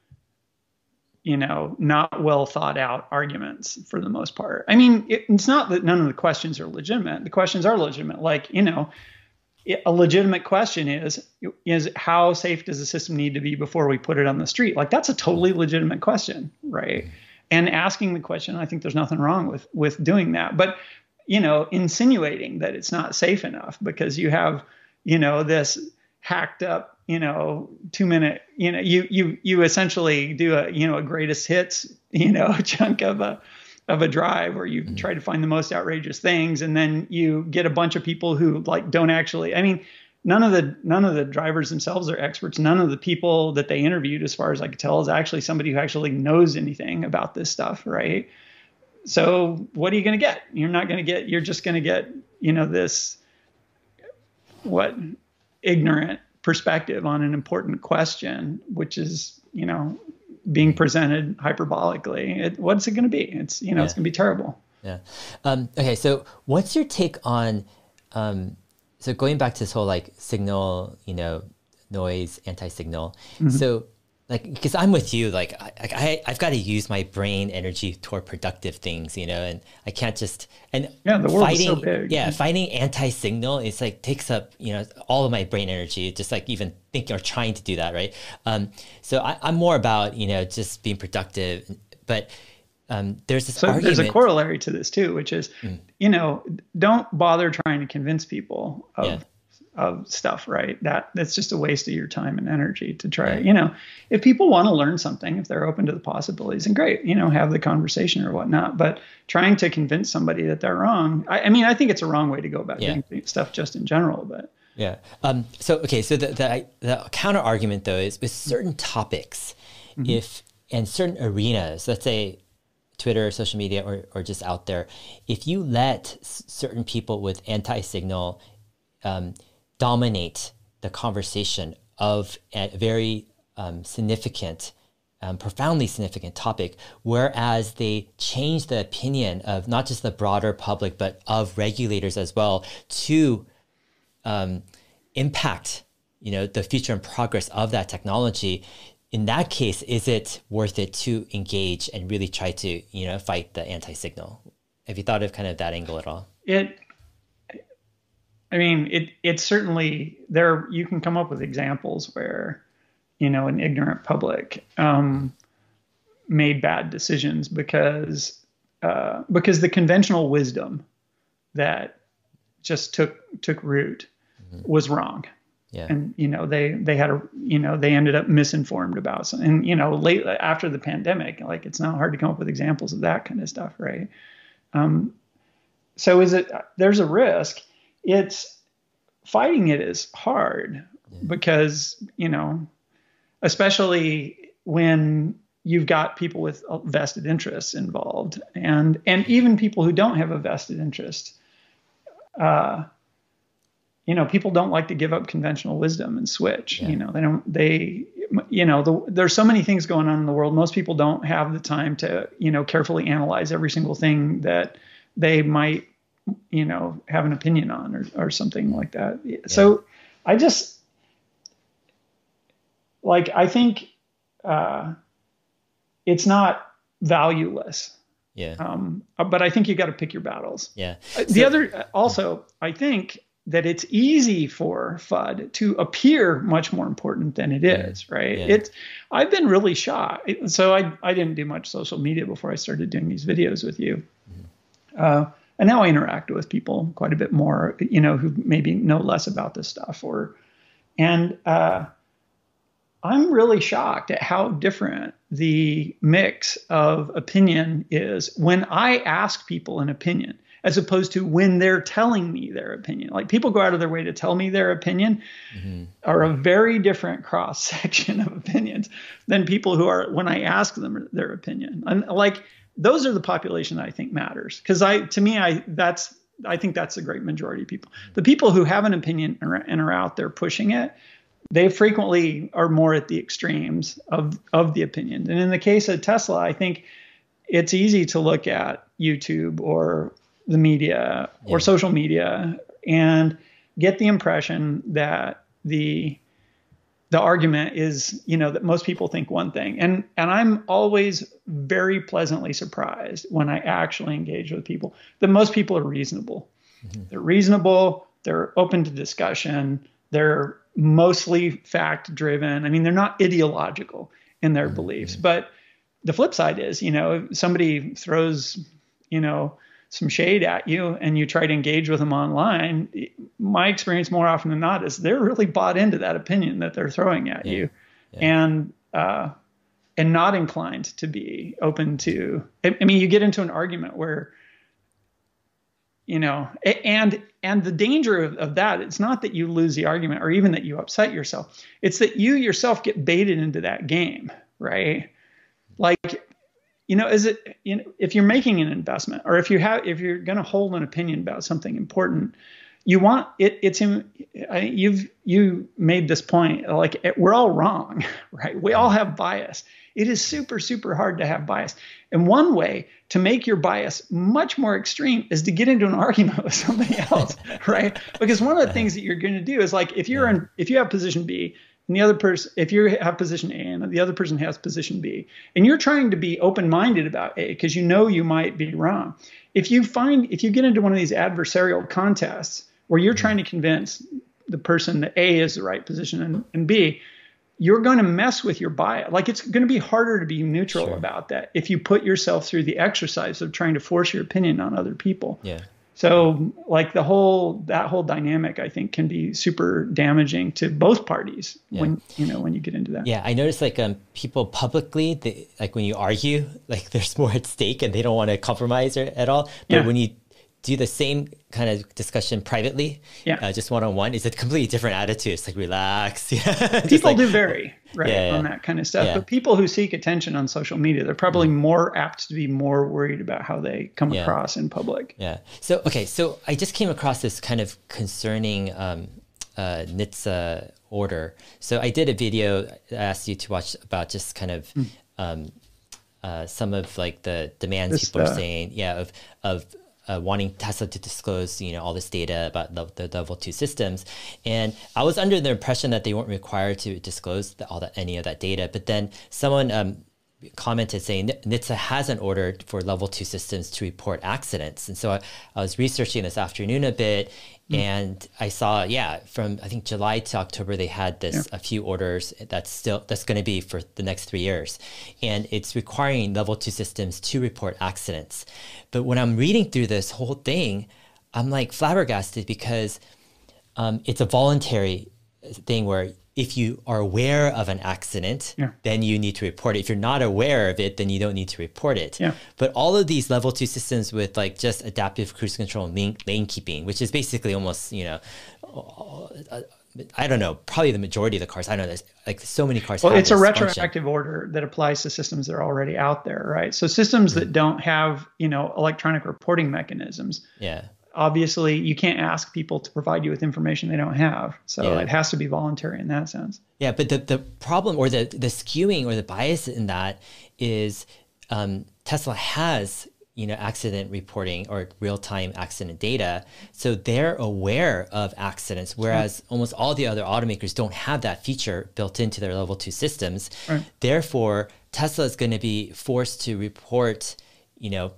you know, not well thought out arguments for the most part. I mean, it, it's not that none of the questions are legitimate. The questions are legitimate. Like, you know, a legitimate question is, is how safe does the system need to be before we put it on the street? Like, that's a totally legitimate question, right? And asking the question, I think there's nothing wrong with with doing that. But, you know, insinuating that it's not safe enough because you have, you know, this hacked up, you know, two minute, you know, you you you essentially do a, you know, a greatest hits, you know, chunk of a of a drive where you mm-hmm. try to find the most outrageous things, and then you get a bunch of people who like don't actually, I mean, none of the none of the drivers themselves are experts. None of the people that they interviewed, as far as I could tell, is actually somebody who actually knows anything about this stuff, right? So what are you going to get? You're not going to get, you're just going to get, you know, this, what, ignorant perspective on an important question, which is, you know, being presented hyperbolically. It, what's it going to be? It's, you know, yeah. it's going to be terrible. Yeah. Um, okay. So what's your take on, um, so going back to this whole like signal, you know, noise, anti-signal. Mm-hmm. So like, because I'm with you, like I, I, I've got to use my brain energy toward productive things, you know, and I can't just, and yeah, the world fighting, is so big. Yeah, fighting anti-signal, it's like takes up, you know, all of my brain energy, just like even thinking or trying to do that, right? Um, so I, I'm more about, you know, just being productive, but um, there's this so argument. There's a corollary to this too, which is, mm. you know, don't bother trying to convince people of, yeah. of stuff, right? That that's just a waste of your time and energy to try. Yeah. You know, if people want to learn something, if they're open to the possibilities, and great, you know, have the conversation or whatnot. But trying to convince somebody that they're wrong, I, I mean, I think it's a wrong way to go about yeah. doing stuff just in general. But yeah. Um, so okay. So the the, the counter argument though is with certain topics, mm-hmm. if and certain arenas, let's say Twitter, social media, or or just out there, if you let s- certain people with anti-signal um, dominate the conversation of a very um, significant, um, profoundly significant topic, whereas they change the opinion of not just the broader public, but of regulators as well to um, impact, you know, the future and progress of that technology. In that case, is it worth it to engage and really try to, you know, fight the anti-signal? Have you thought of kind of that angle at all? It, I mean, it it's certainly there. You can come up with examples where, you know, an ignorant public um, made bad decisions because uh, because the conventional wisdom that just took took root mm-hmm. was wrong. Yeah. And, you know, they, they had a, you know, they ended up misinformed about some, and, you know, late after the pandemic, like it's not hard to come up with examples of that kind of stuff. Right. Um, so is it, there's a risk. It's fighting it is hard yeah. because, you know, especially when you've got people with vested interests involved and, and even people who don't have a vested interest, uh, you know, people don't like to give up conventional wisdom and switch. Yeah. You know, they don't, they, you know, the, there's so many things going on in the world. Most people don't have the time to, you know, carefully analyze every single thing that they might, you know, have an opinion on or, or something like that. Yeah. So I just, like, I think uh, it's not valueless. Yeah. Um, but I think you got to pick your battles. Yeah. The so, other, also, I think, that it's easy for F U D to appear much more important than it is, yeah, right? Yeah. It's, I've been really shocked. So I, I didn't do much social media before I started doing these videos with you. Mm-hmm. Uh, and now I interact with people quite a bit more, you know, who maybe know less about this stuff or, and uh, I'm really shocked at how different the mix of opinion is when I ask people an opinion, as opposed to when they're telling me their opinion. Like people go out of their way to tell me their opinion mm-hmm. are a very different cross section of opinions than people who are, when I ask them their opinion. And like, those are the population that I think matters. Cause I, to me, I, that's, I think that's the great majority of people. The people who have an opinion and are out there pushing it, they frequently are more at the extremes of, of the opinion. And in the case of Tesla, I think it's easy to look at YouTube or the media or yeah. social media and get the impression that the the argument is, you know, that most people think one thing. And and I'm always very pleasantly surprised when I actually engage with people that most people are reasonable. Mm-hmm. They're reasonable, they're open to discussion, they're mostly fact driven. I mean, they're not ideological in their mm-hmm. beliefs. But the flip side is, you know, if somebody throws, you know, some shade at you and you try to engage with them online, my experience more often than not is they're really bought into that opinion that they're throwing at yeah. you yeah. and, uh, and not inclined to be open to, I, I mean, you get into an argument where, you know, and, and the danger of, of that, it's not that you lose the argument or even that you upset yourself. It's that you yourself get baited into that game, right? Like, you know, is it, you know, if you're making an investment or if you have, if you're going to hold an opinion about something important, you want it, it's in, I, you've, you made this point, like we're all wrong, right? We all have bias. It is super, super hard to have bias. And one way to make your bias much more extreme is to get into an argument with somebody else, right? Because one of the things that you're going to do is like, if you're in, if you have position B, and the other person, if you have position A and the other person has position B, and you're trying to be open-minded about A because you know you might be wrong. If you find, if you get into one of these adversarial contests where you're trying to convince the person that A is the right position and, and B, you're going to mess with your bias. Like it's going to be harder to be neutral sure. about that if you put yourself through the exercise of trying to force your opinion on other people. Yeah. So like the whole, that whole dynamic, I think can be super damaging to both parties yeah. when, you know, when you get into that. Yeah. I noticed like um, people publicly, they, like when you argue, like there's more at stake and they don't want to compromise or, at all. But yeah. when you do the same kind of discussion privately, yeah. uh, just one-on-one, it's a completely different attitude. It's like, relax. People like, do vary, right, yeah, yeah. on that kind of stuff. Yeah. But people who seek attention on social media, they're probably mm. more apt to be more worried about how they come yeah. across in public. Yeah. So, okay. So I just came across this kind of concerning um, uh, N H T S A order. So I did a video I asked you to watch about just kind of mm. um, uh, some of like the demands this, people are uh, saying, yeah, of, of, Uh, wanting Tesla to disclose, you know, all this data about the, the level two systems. And I was under the impression that they weren't required to disclose the, all that, any of that data. But then someone um, commented saying N H T S A hasn't ordered for level two systems to report accidents. And so I, I was researching this afternoon a bit, mm. and I saw, yeah, from I think July to October, they had this yeah. a few orders that's still, that's going to be for the next three years. And it's requiring level two systems to report accidents. But when I'm reading through this whole thing, I'm like flabbergasted because um, it's a voluntary thing where if you are aware of an accident, yeah. then you need to report it. If you're not aware of it, then you don't need to report it. Yeah. But all of these level two systems with like just adaptive cruise control and lane, lane keeping, which is basically almost, you know, uh, I don't know, probably the majority of the cars. I know there's like so many cars. Well, have it's a this retroactive function. order that applies to systems that are already out there, right? So systems mm-hmm. that don't have, you know, electronic reporting mechanisms. Yeah. Obviously, you can't ask people to provide you with information they don't have. So yeah. it has to be voluntary in that sense. Yeah, but the, the problem or the, the skewing or the bias in that is um, Tesla has, you know, accident reporting or real-time accident data. So they're aware of accidents, whereas right. almost all the other automakers don't have that feature built into their level two systems. Right. Therefore, Tesla is going to be forced to report, you know,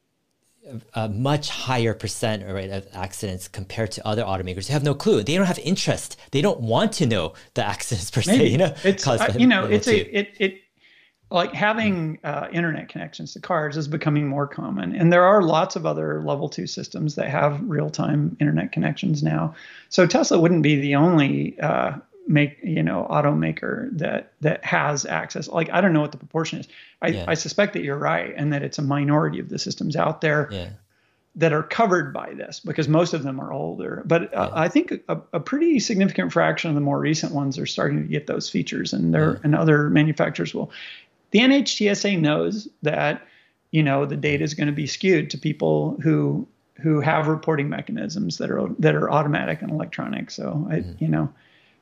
a much higher percent rate of accidents compared to other automakers who have no clue. They don't have interest. They don't want to know the accidents per Maybe. se. You know, it's uh, you know, it's a it it like having uh, internet connections to cars is becoming more common, and there are lots of other level two systems that have real time internet connections now. So Tesla wouldn't be the only uh, make you know automaker that that has access. Like I don't know what the proportion is. I, yeah. I suspect that you're right, and that it's a minority of the systems out there yeah. that are covered by this, because most of them are older. But uh, yeah. I think a, a pretty significant fraction of the more recent ones are starting to get those features, and there yeah. and other manufacturers will. The N H T S A knows that you know the data is going to be skewed to people who who have reporting mechanisms that are that are automatic and electronic. So I mm-hmm. you know.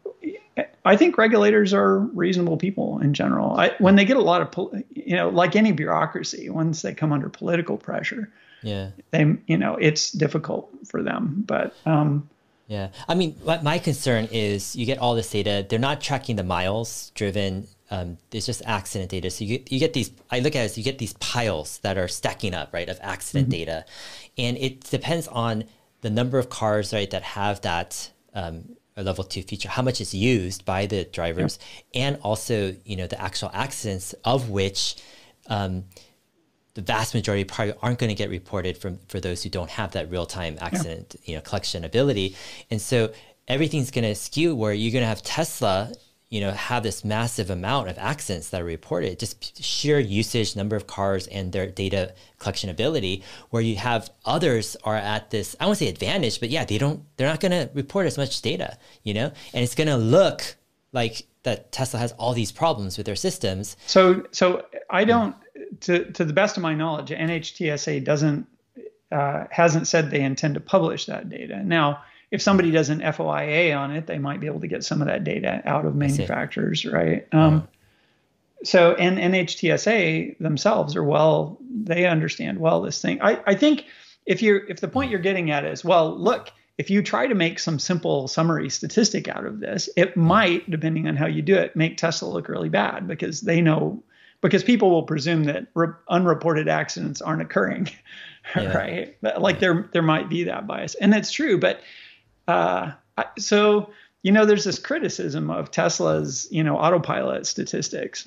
I think regulators are reasonable people in general. I, when they get a lot of, you know, like any bureaucracy, once they come under political pressure, yeah, they, you know, it's difficult for them. But um, yeah, I mean, my concern is you get all this data. They're not tracking the miles driven. Um, it's just accident data. So you get, you get these. I look at it as you get these piles that are stacking up, right, of accident mm-hmm. data, and it depends on the number of cars, right, that have that. Um, a level two feature, how much is used by the drivers, yeah. and also, you know, the actual accidents of which um, the vast majority probably aren't going to get reported from for those who don't have that real-time accident, yeah. you know, collection ability. And so everything's going to skew where you're going to have Tesla, you know, have this massive amount of accidents that are reported, just sheer usage, number of cars, and their data collection ability, where you have others are at this, I won't say advantage, but yeah, they don't, they're not going to report as much data, you know, and it's going to look like that Tesla has all these problems with their systems. So, so I don't, to, to the best of my knowledge, N H T S A doesn't, uh, hasn't said they intend to publish that data. Now, if somebody does an F O I A on it, they might be able to get some of that data out of manufacturers, right? Um, yeah. So, and N H T S A themselves are well, they understand well this thing. I, I think if you're, if the point you're getting at is, well, look, if you try to make some simple summary statistic out of this, it might, depending on how you do it, make Tesla look really bad, because they know, because people will presume that re- unreported accidents aren't occurring, yeah. right? Like there, there might be that bias, and that's true, but. Uh, so, you know, there's this criticism of Tesla's, you know, autopilot statistics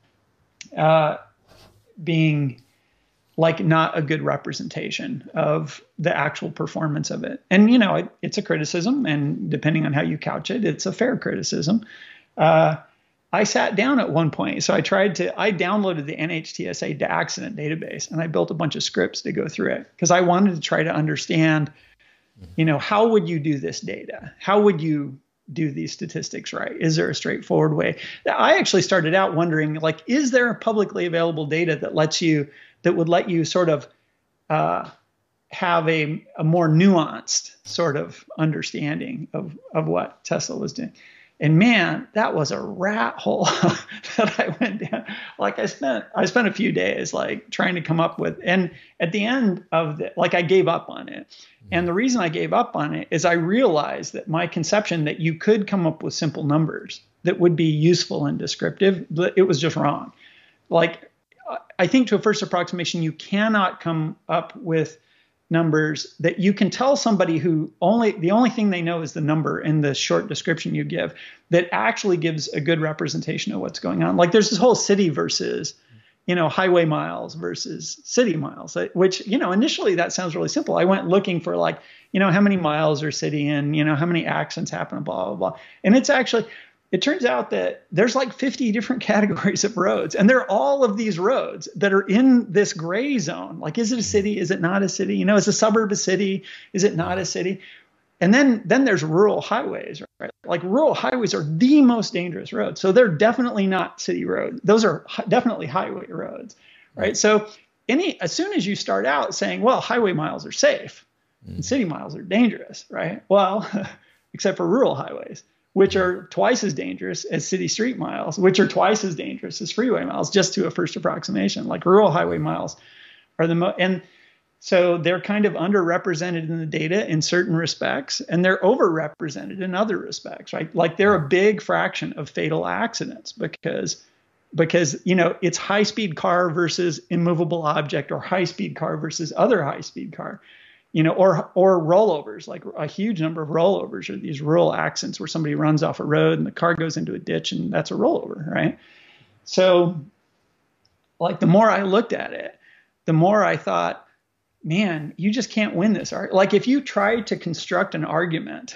uh, being like not a good representation of the actual performance of it. And, you know, it, it's a criticism, and depending on how you couch it, it's a fair criticism. Uh, I sat down at one point. So I tried to, I downloaded the N H T S A accident database, and I built a bunch of scripts to go through it, because I wanted to try to understand, you know, how would you do this data? How would you do these statistics right? Is there a straightforward way? I actually started out wondering, like, is there a publicly available data that lets you, that would let you sort of uh, have a, a more nuanced sort of understanding of, of what Tesla was doing? And man, that was a rat hole that I went down. Like I spent, I spent a few days like trying to come up with, and at the end of the, like I gave up on it. And the reason I gave up on it is I realized that my conception that you could come up with simple numbers that would be useful and descriptive, it was just wrong. Like I think to a first approximation, you cannot come up with numbers that you can tell somebody who only, the only thing they know is the number in the short description you give, that actually gives a good representation of what's going on. Like there's this whole city versus you know, highway miles versus city miles, which, you know, initially that sounds really simple. I went looking for like, you know, how many miles are city in, you know, how many accidents happen, blah, blah, blah. And it's actually, it turns out that there's like fifty different categories of roads, and they're all of these roads that are in this gray zone. Like, is it a city? Is it not a city? You know, is a suburb a city? Is it not a city? And then, then there's rural highways, right? Like rural highways are the most dangerous roads. So they're definitely not city roads. Those are hi- definitely highway roads, right? So any, as soon as you start out saying, well, highway miles are safe mm. and city miles are dangerous, right? Well, except for rural highways, which are twice as dangerous as city street miles, which are twice as dangerous as freeway miles, just to a first approximation. Like rural highway miles are the most, and so they're kind of underrepresented in the data in certain respects, and they're overrepresented in other respects, right? Like they're a big fraction of fatal accidents because, because you know, it's high-speed car versus immovable object, or high-speed car versus other high-speed car, you know, or or rollovers. Like a huge number of rollovers are these rural accidents where somebody runs off a road and the car goes into a ditch, and that's a rollover, right? So, like the more I looked at it, the more I thought, man, you just can't win this. Like if you try to construct an argument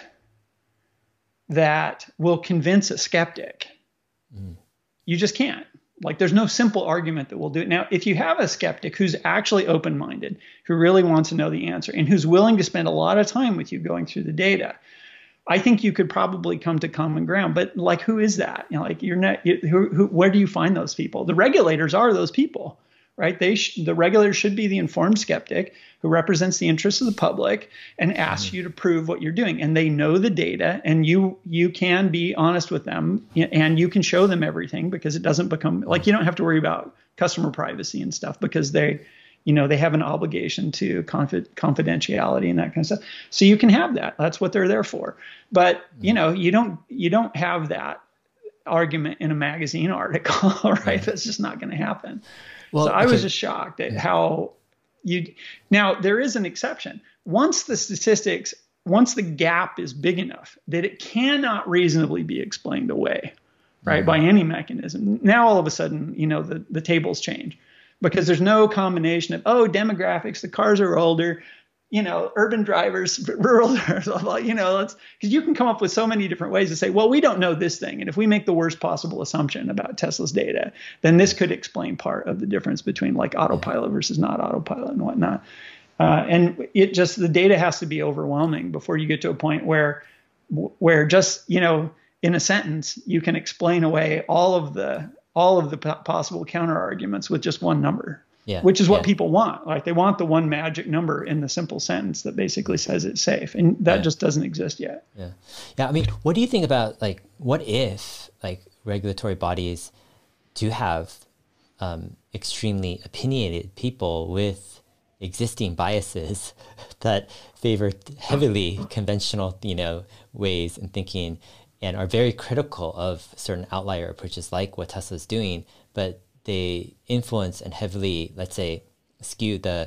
that will convince a skeptic, mm. you just can't. Like there's no simple argument that will do it. Now, if you have a skeptic who's actually open-minded, who really wants to know the answer, and who's willing to spend a lot of time with you going through the data, I think you could probably come to common ground. But like, who is that? You know, like you're not, you, who, who, where do you find those people? The regulators are those people. Right? They sh- the regulator should be the informed skeptic who represents the interests of the public and asks mm-hmm. you to prove what you're doing. And they know the data, and you you can be honest with them, and you can show them everything, because it doesn't become like you don't have to worry about customer privacy and stuff, because they, you know, they have an obligation to confi- confidentiality and that kind of stuff. So you can have that. That's what they're there for. But mm-hmm. you know, you don't you don't have that argument in a magazine article, right? Yeah. That's just not going to happen. Well, so I okay. was just shocked at how you, now there is an exception. Once the statistics, once the gap is big enough that it cannot reasonably be explained away, right, mm-hmm. by any mechanism, now all of a sudden, you know, the, the tables change, because there's no combination of, oh, demographics, the cars are older, you know, urban drivers, rural drivers, you know, let's, because you can come up with so many different ways to say, well, we don't know this thing. And if we make the worst possible assumption about Tesla's data, then this could explain part of the difference between like autopilot versus not autopilot and whatnot. Uh, and it just, the data has to be overwhelming before you get to a point where, where just, you know, in a sentence, you can explain away all of the, all of the possible counter arguments with just one number. Yeah, which is what yeah. people want. Like they want the one magic number in the simple sentence that basically says it's safe. And that yeah. just doesn't exist yet. Yeah. Yeah. I mean, what do you think about like, what if like regulatory bodies do have um, extremely opinionated people with existing biases that favor heavily conventional, you know, ways in thinking, and are very critical of certain outlier approaches like what Tesla's doing, but they influence and heavily, let's say, skew the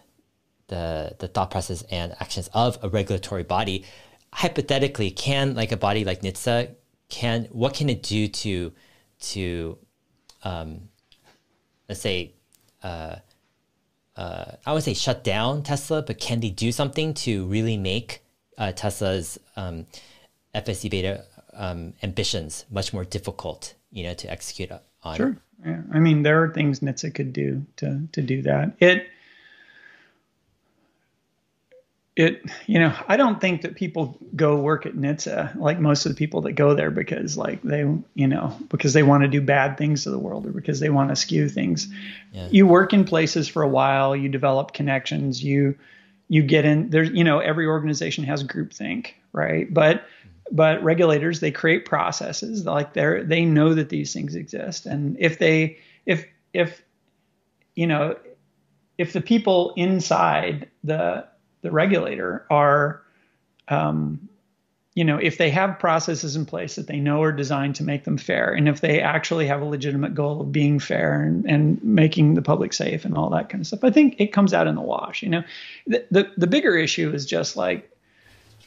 the the thought process and actions of a regulatory body. Hypothetically, can like a body like N H T S A, can what can it do to to um, let's say uh, uh, I would say shut down Tesla, but can they do something to really make uh, Tesla's um, F S D beta um, ambitions much more difficult, you know, to execute on? Sure. Yeah. I mean, there are things N H T S A could do to to do that. It, it, you know, I don't think that people go work at N H T S A, like most of the people that go there, because like they, you know, because they want to do bad things to the world, or because they want to skew things. Yeah. You work in places for a while, you develop connections, you, you get in there, you know, every organization has groupthink, right? But But regulators, they create processes like they're, they know that these things exist. And if they, if, if, you know, if the people inside the, the regulator are, um, you know, if they have processes in place that they know are designed to make them fair, and if they actually have a legitimate goal of being fair and, and making the public safe and all that kind of stuff, I think it comes out in the wash. You know, the, the, the bigger issue is just like,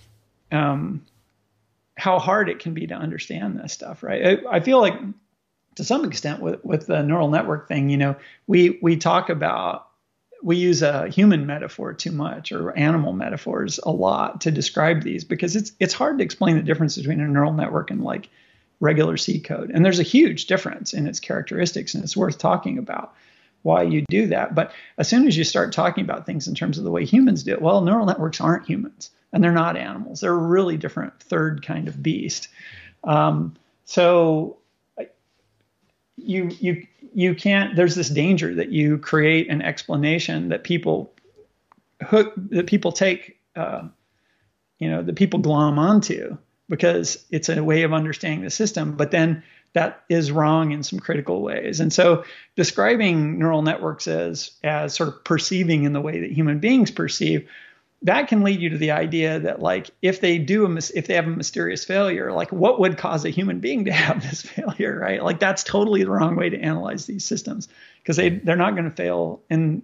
um, how hard it can be to understand this stuff, right? I, I feel like to some extent with, with the neural network thing, you know, we, we talk about, we use a human metaphor too much or animal metaphors a lot to describe these because it's, it's hard to explain the difference between a neural network and like regular C code. And there's a huge difference in its characteristics, and it's worth talking about why you do that. But as soon as you start talking about things in terms of the way humans do it, well, neural networks aren't humans and they're not animals. They're a really different third kind of beast. Um, so you, you, you can't, there's this danger that you create an explanation that people hook, that people take, uh, you know, that people glom onto because it's a way of understanding the system, but then that is wrong in some critical ways. And so describing neural networks as, as sort of perceiving in the way that human beings perceive, that can lead you to the idea that like, if they do, a, if they have a mysterious failure, like what would cause a human being to have this failure, right? Like that's totally the wrong way to analyze these systems because they, they're not going to fail in,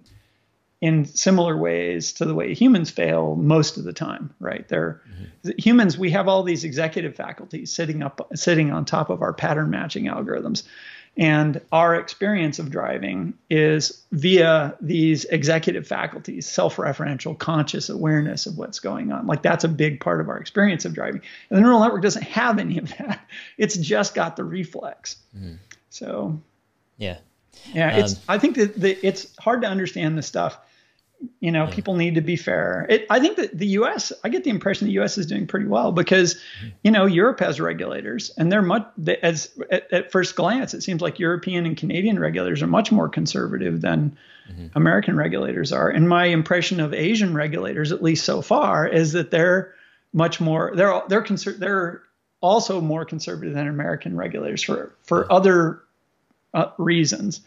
in similar ways to the way humans fail most of the time, right? They're mm-hmm. humans, we have all these executive faculties sitting up, sitting on top of our pattern matching algorithms. And our experience of driving is via these executive faculties, self-referential, conscious awareness of what's going on. Like that's a big part of our experience of driving. And the neural network doesn't have any of that. It's just got the reflex. Mm. So, yeah, yeah. It's. Um, I think that the, it's hard to understand this stuff. You know, yeah. people need to be fair. It, I think that the U S, I get the impression the U S is doing pretty well because, mm-hmm. you know, Europe has regulators and they're much, as at, at first glance, it seems like European and Canadian regulators are much more conservative than mm-hmm. American regulators are. And my impression of Asian regulators, at least so far, is that they're much more, they're, they're, conser- they're also more conservative than American regulators for, for mm-hmm. other uh, reasons.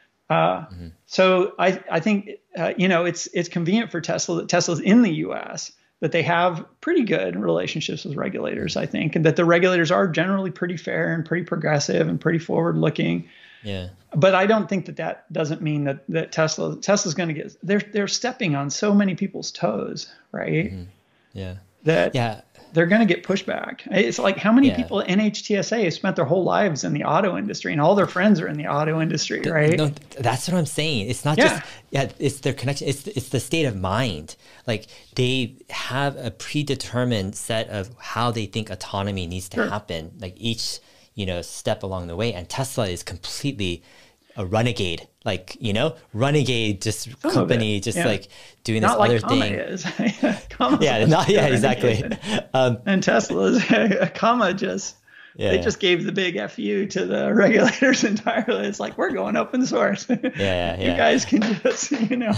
Uh, mm-hmm. So I, I think, uh, you know, it's it's convenient for Tesla that Tesla's in the U S, that they have pretty good relationships with regulators, I think, and that the regulators are generally pretty fair and pretty progressive and pretty forward looking. Yeah. But I don't think that that doesn't mean that, that Tesla Tesla's going to get, they're, they're stepping on so many people's toes, right? Mm-hmm. Yeah. That yeah. they're going to get pushback. It's like how many yeah. people at N H T S A have spent their whole lives in the auto industry and all their friends are in the auto industry, right? No, that's what I'm saying. It's not yeah. just, yeah, it's their connection. It's, it's the state of mind. Like they have a predetermined set of how they think autonomy needs to sure. happen. Like each, you know, step along the way. And Tesla is completely a renegade, like, you know, renegade, just Some company, just yeah. like doing not this like other Comma thing. Is. yeah, not, yeah, exactly. Um, and Tesla's Comma just, yeah. they just gave the big F U to the regulators entirely. It's like, we're going open source. Yeah, yeah, you guys can just, you know.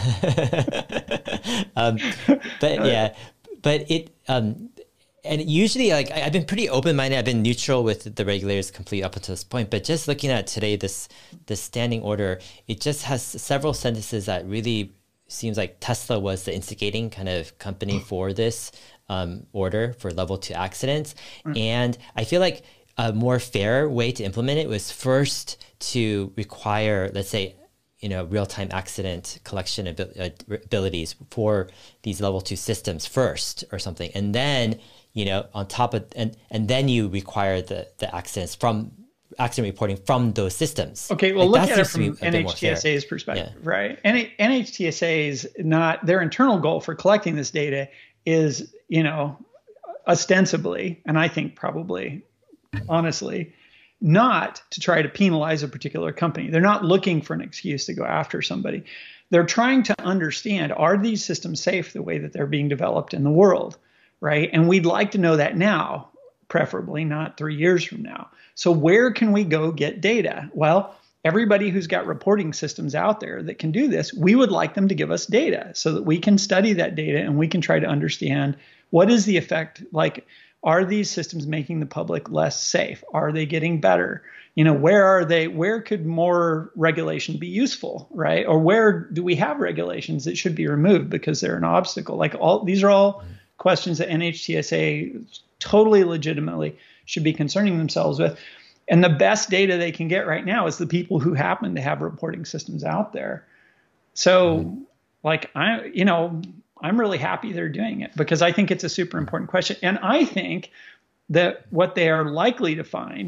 um, but yeah, but it, um, and usually, like, I've been pretty open-minded. I've been neutral with the regulators complete up until this point. But just looking at today, this this standing order, it just has several sentences that really seems like Tesla was the instigating kind of company for this um, order for level two accidents. Mm. And I feel like a more fair way to implement it was first to require, let's say, you know, real-time accident collection abil- abilities for these level two systems first or something. And then, you know, on top of, and, and then you require the, the accidents from, accident reporting from those systems. Okay, well, like, look at it from N H T S A's perspective, yeah. right? N H T S A's not, their internal goal for collecting this data is, you know, ostensibly, and I think probably, honestly, not to try to penalize a particular company. They're not looking for an excuse to go after somebody. They're trying to understand, are these systems safe the way that they're being developed in the world? Right. And we'd like to know that now, preferably not three years from now. So where can we go get data? Well, everybody who's got reporting systems out there that can do this, we would like them to give us data so that we can study that data and we can try to understand what is the effect. Like, are these systems making the public less safe? Are they getting better? You know, where are they? Where could more regulation be useful, right? Or where do we have regulations that should be removed because they're an obstacle? Like all these are all mm-hmm. questions that N H T S A totally legitimately should be concerning themselves with. And the best data they can get right now is the people who happen to have reporting systems out there. So mm-hmm. like, I, you know, I'm really happy they're doing it because I think it's a super important question. And I think that what they are likely to find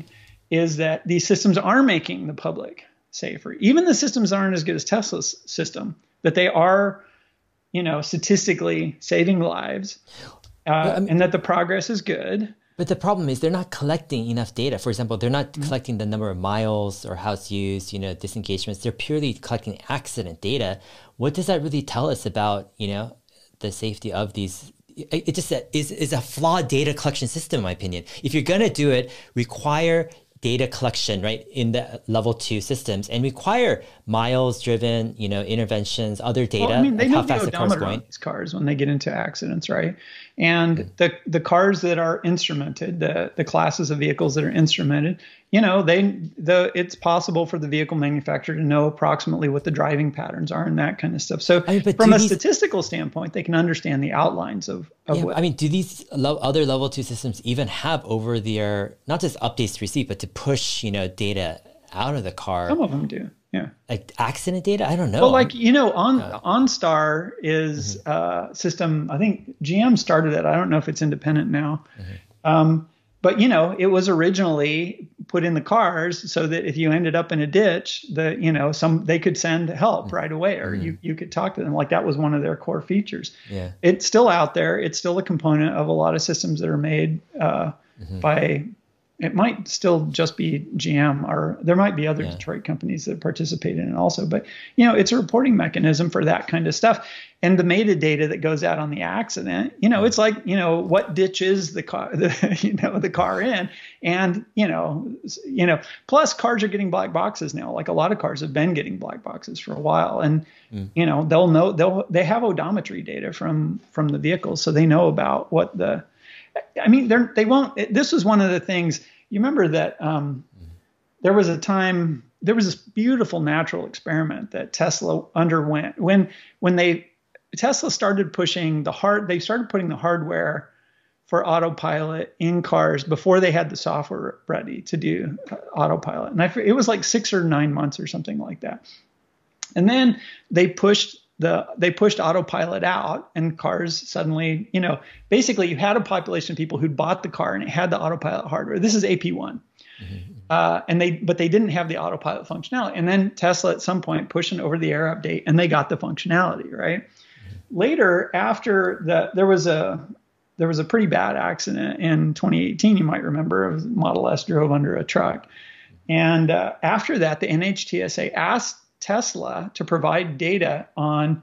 is that these systems are making the public safer. Even the systems aren't as good as Tesla's system, but they are, you know, statistically saving lives, uh, well, I mean, and that the progress is good. But the problem is they're not collecting enough data. For example, they're not mm-hmm. collecting the number of miles or house use, you know, disengagements. They're purely collecting accident data. What does that really tell us about, you know, the safety of these? It, it just is, is a flawed data collection system, in my opinion. If you're going to do it, require data collection, right, in the level two systems, and require miles driven, you know, interventions, other data. Well, I mean, they like know how the fast the car's odometer going. on these cars when they get into accidents, right? And mm-hmm. the the cars that are instrumented, the the classes of vehicles that are instrumented, you know, they the it's possible for the vehicle manufacturer to know approximately what the driving patterns are and that kind of stuff. So I mean, from a these, statistical standpoint, they can understand the outlines of, of yeah, what. I mean, do these lo- other level two systems even have over the air, not just updates to receive, but to push, you know, data out of the car? Some of them do. Yeah. Like accident data? I don't know. Well, like, you know, on uh, OnStar is a mm-hmm. uh, system, I think G M started it. I don't know if it's independent now. Mm-hmm. Um, but, you know, it was originally put in the cars so that if you ended up in a ditch, the, you know, some they could send help mm-hmm. right away, or mm-hmm. you, you could talk to them. Like that was one of their core features. Yeah. It's still out there. It's still a component of a lot of systems that are made uh, mm-hmm. by it might still just be G M, or there might be other yeah. Detroit companies that participate in it also. But, you know, it's a reporting mechanism for that kind of stuff. And the metadata that goes out on the accident, you know, it's like, you know, what ditch is the car, the, you know, the car in? And, you know, you know, plus cars are getting black boxes now. Like a lot of cars have been getting black boxes for a while. And, mm. you know, they'll know, they'll, they have odometry data from, from the vehicles. So they know about what the, I mean, they're, they won't. This was one of the things. You remember that um, there was a time, there was this beautiful natural experiment that Tesla underwent when when they Tesla started pushing the hard. They started putting the hardware for autopilot in cars before they had the software ready to do autopilot, and I, it was like six or nine months or something like that. And then they pushed. The, they pushed autopilot out, and cars suddenly, you know, basically you had a population of people who'd bought the car and it had the autopilot hardware. This is A P one. Mm-hmm. Uh, and they, but they didn't have the autopilot functionality. And then Tesla at some point pushed an over the air update and they got the functionality, right? Mm-hmm. Later, after the, there was a, there was a pretty bad accident in twenty eighteen. You might remember, it was Model S drove under a truck. And uh, after that, the N H T S A asked Tesla to provide data on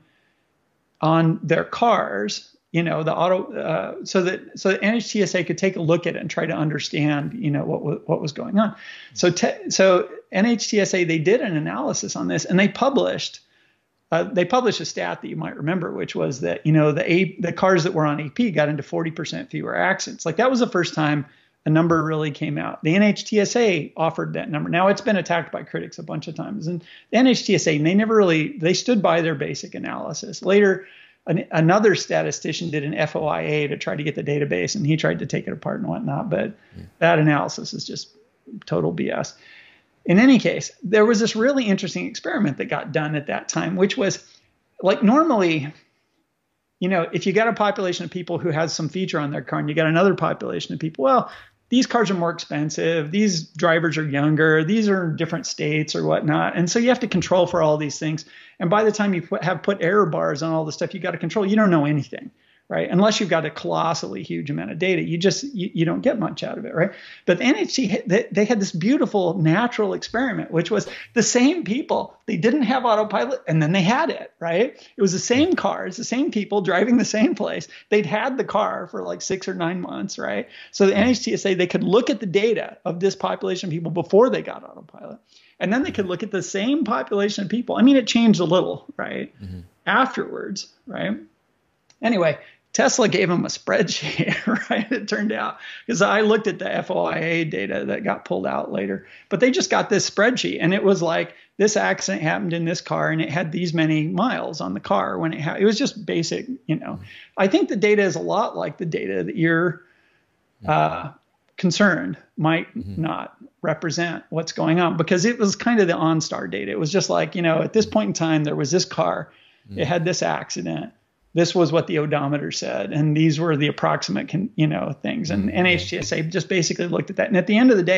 on their cars, you know, the auto, uh, so that so that N H T S A could take a look at it and try to understand, you know, what what was going on. So te- so N H T S A, they did an analysis on this, and they published uh, they published a stat that you might remember, which was that, you know, the a- the cars that were on A P got into forty percent fewer accidents. Like that was the first time a number really came out. The N H T S A offered that number. Now it's been attacked by critics a bunch of times. And the N H T S A, they never really, they stood by their basic analysis. Later, an, another statistician did an F O I A to try to get the database, and he tried to take it apart and whatnot. But yeah. that analysis is just total B S. In any case, there was this really interesting experiment that got done at that time, which was like normally, you know, if you got a population of people who has some feature on their car and you got another population of people, well, these cars are more expensive. These drivers are younger. These are in different states or whatnot. And so you have to control for all these things. And by the time you put, have put error bars on all the stuff you got to control, you don't know anything, right? Unless you've got a colossally huge amount of data, you just, you, you don't get much out of it, right? But the N H T, they, they had this beautiful natural experiment, which was the same people. They didn't have autopilot, and then they had it, right? It was the same cars, the same people driving the same place. They'd had the car for like six or nine months, right? So the N H T S A, they could look at the data of this population of people before they got autopilot. And then they could look at the same population of people. I mean, it changed a little, right? Mm-hmm. Afterwards, right? Anyway, Tesla gave them a spreadsheet, right? It turned out, because I looked at the F O I A data that got pulled out later, but they just got this spreadsheet, and it was like, this accident happened in this car, and it had these many miles on the car when it had, it was just basic, you know. I think the data is a lot like the data that you're uh, concerned might mm-hmm. not represent what's going on, because it was kind of the OnStar data. It was just like, you know, at this point in time, there was this car, mm-hmm. it had this accident. This was what the odometer said, and these were the approximate, you know, things. And mm-hmm. N H T S A just basically looked at that. And at the end of the day,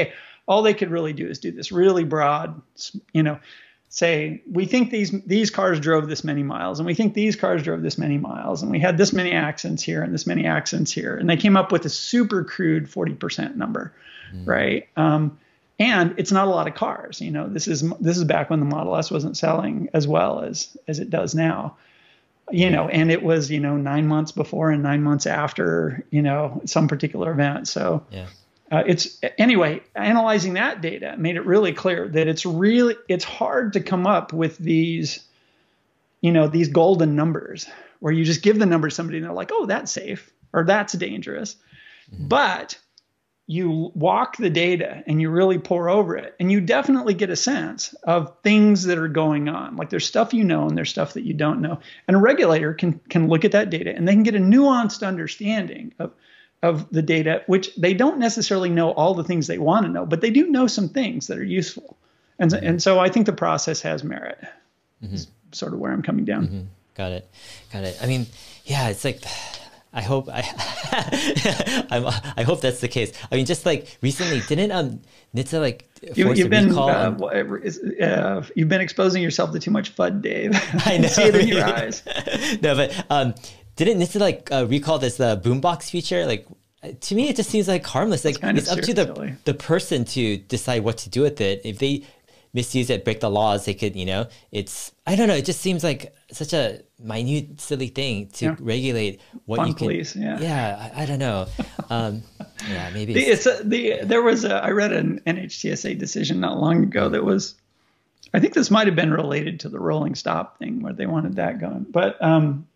all they could really do is do this really broad, you know, say, we think these these cars drove this many miles, and we think these cars drove this many miles, and we had this many accidents here and this many accidents here. And they came up with a super crude forty percent number, mm. right? Um, and it's not a lot of cars. You know, this is this is back when the Model S wasn't selling as well as as it does now. You know, and it was, you know, nine months before and nine months after, you know, some particular event. So yeah. Uh, it's anyway, analyzing that data made it really clear that it's really, it's hard to come up with these, you know, these golden numbers where you just give the number to somebody and they're like, oh, that's safe or that's dangerous. Mm-hmm. But you walk the data and you really pour over it, and you definitely get a sense of things that are going on. Like there's stuff you know and there's stuff that you don't know. And a regulator can can look at that data and they can get a nuanced understanding of of the data, which they don't necessarily know all the things they want to know, but they do know some things that are useful. And, mm-hmm. and so I think the process has merit, mm-hmm. is sort of where I'm coming down. Mm-hmm. Got it. Got it. I mean, yeah, it's like, I hope, I I'm, I hope that's the case. I mean, just like recently, didn't um, N H T S A like force you, you've a been, recall? Uh, on... uh, you've been exposing yourself to too much F U D, Dave. I know. See it in your eyes. No, but um, didn't N H T S A like uh, recall this uh, boombox feature? Like, to me, it just seems like harmless. Like it's up to the silly. the person to decide what to do with it. If they misuse it, break the laws, they could, you know, it's, I don't know. It just seems like such a minute, silly thing to yeah. regulate what Fun you can. Police, yeah. Yeah. I, I don't know. Um, yeah, maybe. The, it's a, the, there was a, I read an N H T S A decision not long ago that was, I think this might've been related to the rolling stop thing where they wanted that going. But um,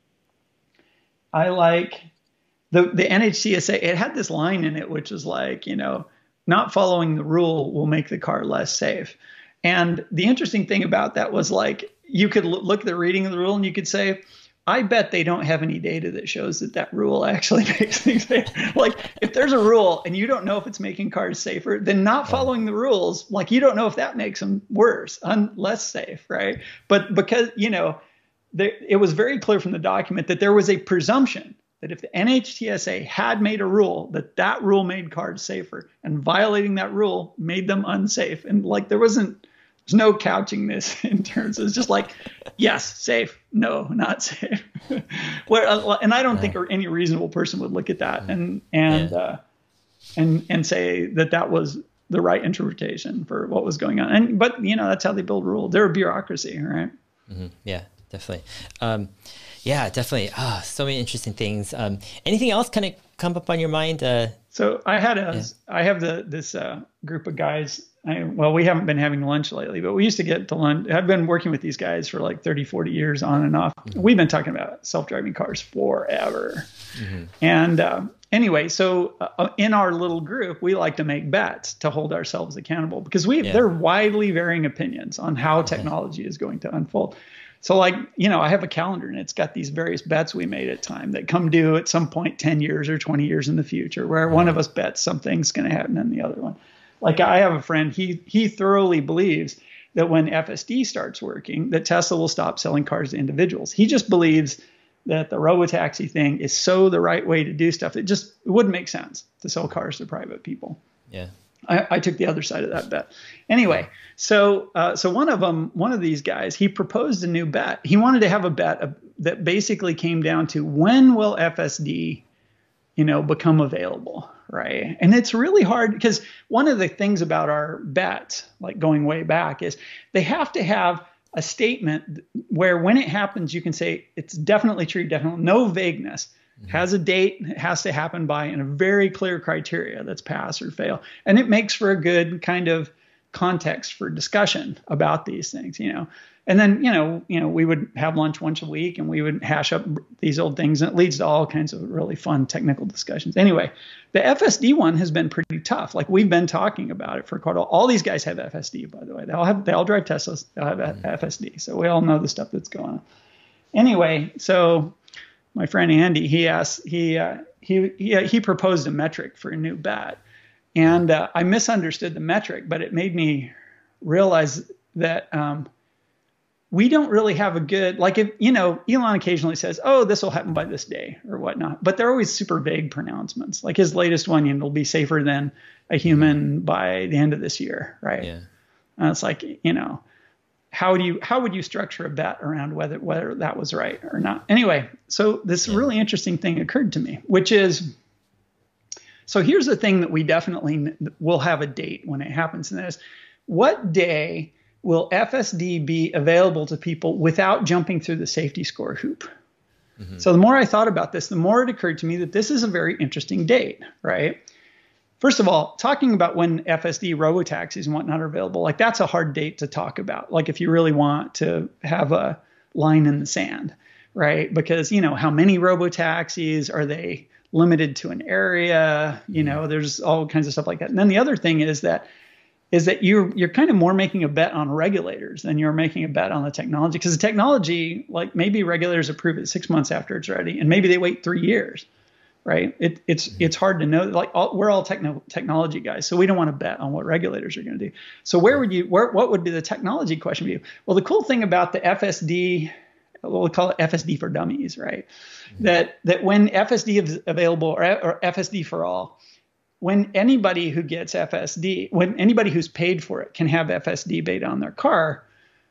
I like, The the N H T S A, it had this line in it, which is like, you know, not following the rule will make the car less safe. And the interesting thing about that was like, you could l- look at the reading of the rule and you could say, I bet they don't have any data that shows that that rule actually makes things safe. Like if there's a rule and you don't know if it's making cars safer, then not following the rules, like you don't know if that makes them worse, un- less safe, right? But because, you know, there, it was very clear from the document that there was a presumption that if the N H T S A had made a rule, that that rule made cars safer, and violating that rule made them unsafe. And like there wasn't, there's no couching this in terms of, it's just like, yes, safe, no, not safe. Where, and I don't yeah. think any reasonable person would look at that and and yeah. uh, and and say that that was the right interpretation for what was going on. And but you know that's how they build rules. They're a bureaucracy, right? Mm-hmm. Yeah, definitely. Um, Yeah, definitely. Ah, so many interesting things. Um, anything else kind of come up on your mind? Uh, so I had a, yeah. I have the this uh, group of guys. I, well, we haven't been having lunch lately, but we used to get to lunch. I've been working with these guys for like thirty, forty years on and off. Mm-hmm. We've been talking about self-driving cars forever. Mm-hmm. And uh, anyway, so uh, in our little group, we like to make bets to hold ourselves accountable because we yeah. there are widely varying opinions on how technology is going to unfold. So like, you know, I have a calendar and it's got these various bets we made at time that come due at some point ten years or twenty years in the future where mm-hmm. one of us bets something's going to happen and the other one. Like I have a friend, he he thoroughly believes that when F S D starts working, that Tesla will stop selling cars to individuals. He just believes that the robotaxi thing is so the right way to do stuff. It just it wouldn't make sense to sell cars to private people. Yeah. I, I took the other side of that bet. Anyway, so uh, so one of them, one of these guys, he proposed a new bet. He wanted to have a bet uh, that basically came down to when will F S D, you know, become available, right? And it's really hard because one of the things about our bets, like going way back, is they have to have a statement where when it happens, you can say it's definitely true, definitely, no vagueness. Has a date, it has to happen by, in a very clear criteria that's pass or fail. And it makes for a good kind of context for discussion about these things, you know. And then, you know, you know, we would have lunch once a week and we would hash up these old things, and it leads to all kinds of really fun technical discussions. Anyway, the F S D one has been pretty tough. Like we've been talking about it for quite a while. All these guys have F S D, by the way. They all have, they all drive Teslas. They all have mm-hmm. F S D. So we all know the stuff that's going on. Anyway, so my friend Andy, he asked, he, uh, he, he, he proposed a metric for a new bet. And uh, I misunderstood the metric, but it made me realize that um, we don't really have a good, like if, you know, Elon occasionally says, oh, this will happen by this day or whatnot, but they're always super vague pronouncements. Like his latest one, you know, it'll be safer than a human by the end of this year. Right. Yeah. And it's like, you know, how do you, how would you structure a bet around whether, whether that was right or not? Anyway, so this yeah. really interesting thing occurred to me, which is, so here's the thing that we definitely will have a date when it happens. And that is, what day will F S D be available to people without jumping through the safety score hoop? Mm-hmm. So the more I thought about this, the more it occurred to me that this is a very interesting date, right? First of all, talking about when F S D robotaxis and whatnot are available, like that's a hard date to talk about. Like if you really want to have a line in the sand, right? Because, you know, how many robotaxis, are they limited to an area? You know, there's all kinds of stuff like that. And then the other thing is that is that you're you're kind of more making a bet on regulators than you're making a bet on the technology. Because the technology, like maybe regulators approve it six months after it's ready, and maybe they wait three years, right? It, it's it's hard to know. Like all, we're all techno, technology guys, so we don't want to bet on what regulators are going to do. So where would you where what would be the technology question for you? Well, the cool thing about the F S D, we'll call it F S D for dummies, right? Mm-hmm. That that when F S D is available, or, or F S D for all, when anybody who gets F S D, when anybody who's paid for it can have F S D beta on their car,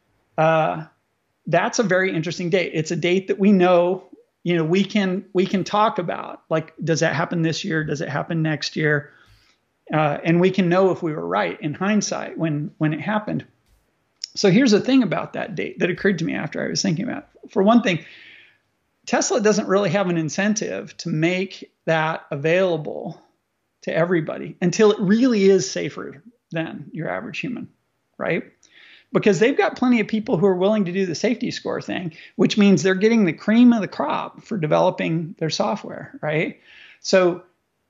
uh, that's a very interesting date. It's a date that we know, you know, we can we can talk about. Like, does that happen this year? Does it happen next year? Uh, and we can know if we were right in hindsight when when it happened. So here's the thing about that date that occurred to me after I was thinking about it. For one thing, Tesla doesn't really have an incentive to make that available to everybody until it really is safer than your average human, right? Because they've got plenty of people who are willing to do the safety score thing, which means they're getting the cream of the crop for developing their software, right? So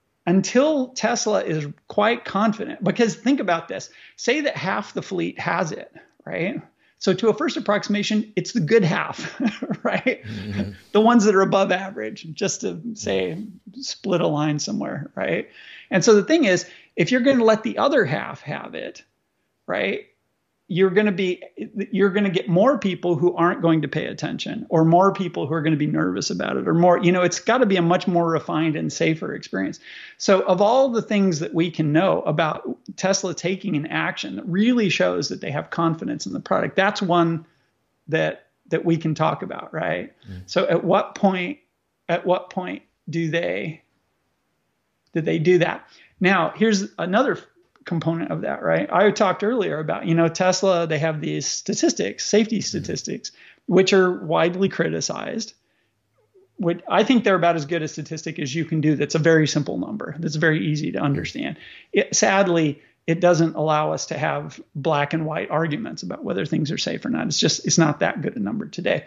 until Tesla is quite confident, because think about this, say that half the fleet has it, right? So to a first approximation, it's the good half, right? Mm-hmm. The ones that are above average, just to say, split a line somewhere, right? And so the thing is, if you're going to let the other half have it, right, you're going to be, you're going to get more people who aren't going to pay attention, or more people who are going to be nervous about it, or more, you know, it's got to be a much more refined and safer experience. So of all the things that we can know about Tesla taking an action that really shows that they have confidence in the product, that's one that that we can talk about, right? Mm. So at what point, at what point do they, did they do that? Now, here's another component of that, right? I talked earlier about, you know, Tesla, they have these statistics, safety statistics, which are widely criticized. Which I think they're about as good a statistic as you can do. That's a very simple number. That's very easy to understand. It, sadly, it doesn't allow us to have black and white arguments about whether things are safe or not. It's just, it's not that good a number today.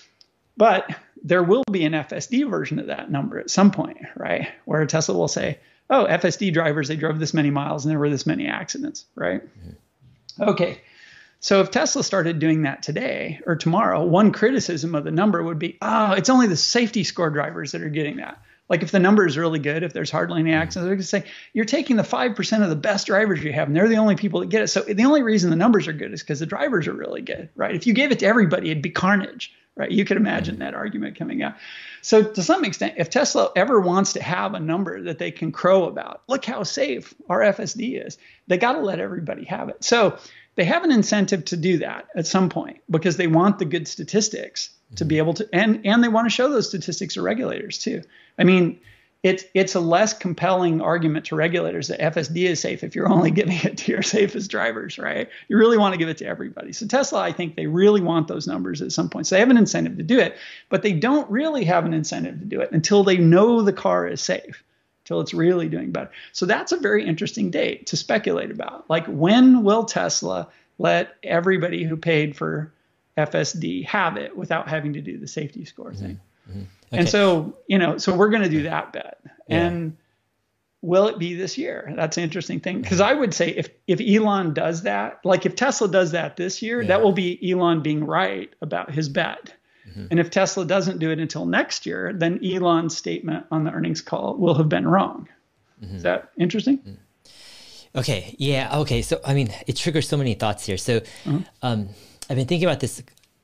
But there will be an F S D version of that number at some point, right? Where Tesla will say, oh, F S D drivers, they drove this many miles and there were this many accidents, right? Mm-hmm. Okay. So if Tesla started doing that today or tomorrow, one criticism of the number would be, oh, it's only the safety score drivers that are getting that. Like if the number is really good, if there's hardly any accidents, they're going to say, you're taking the five percent of the best drivers you have, and they're the only people that get it. So the only reason the numbers are good is because the drivers are really good, right? If you gave it to everybody, it'd be carnage, right? You could imagine that argument coming out. So to some extent, if Tesla ever wants to have a number that they can crow about, look how safe our F S D is, they got to let everybody have it. So they have an incentive to do that at some point because they want the good statistics to be able to, and and they want to show those statistics to regulators too. I mean, it's it's a less compelling argument to regulators that F S D is safe if you're only giving it to your safest drivers, right? You really want to give it to everybody. So Tesla, I think they really want those numbers at some point. So they have an incentive to do it, but they don't really have an incentive to do it until they know the car is safe, until it's really doing better. So that's a very interesting date to speculate about. Like, when will Tesla let everybody who paid for F S D have it without having to do the safety score thing? Mm-hmm. Okay. And so, you know, so we're going to do that bet. Yeah. And will it be this year? That's an interesting thing. Because I would say if if Elon does that, like if Tesla does that this year, yeah. that will be Elon being right about his bet. Mm-hmm. And if Tesla doesn't do it until next year, then Elon's statement on the earnings call will have been wrong. Mm-hmm. Is that interesting? Mm-hmm. Okay. Yeah. Okay. So, I mean, it triggers so many thoughts here. So mm-hmm. um, I've been thinking about this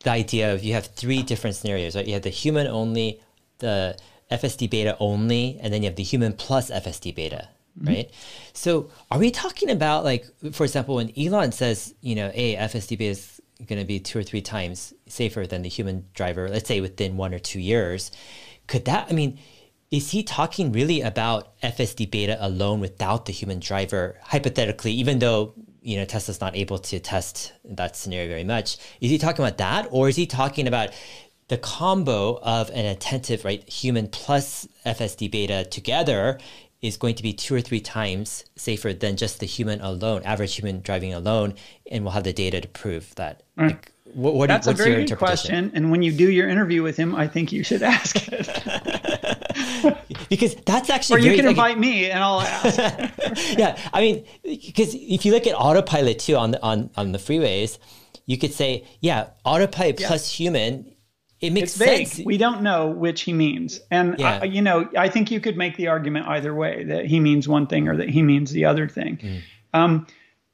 the idea of you have three different scenarios, right? You have the human only, the F S D beta only, and then you have the human plus F S D beta, mm-hmm. right? So are we talking about, like, for example, when Elon says, you know, hey, F S D beta is going to be two or three times safer than the human driver, let's say within one or two years, could that, I mean, is he talking really about F S D beta alone without the human driver, hypothetically, even though, you know, Tesla's not able to test that scenario very much? Is he talking about that? Or is he talking about the combo of an attentive, right, human plus F S D beta together is going to be two or three times safer than just the human alone, average human driving alone, and we'll have the data to prove that? Right. Like, what, what That's do, a what's very your good interpretation? question. And when you do your interview with him, I think you should ask it. Because that's actually or you very, can like, invite me and I'll ask. yeah, I mean, because if you look at autopilot too on the, on, on the freeways, you could say, yeah, autopilot Yeah. plus human, it makes It's vague. sense. We don't know which he means. And, Yeah. I, you know, I think you could make the argument either way, that he means one thing or that he means the other thing. Mm. Um,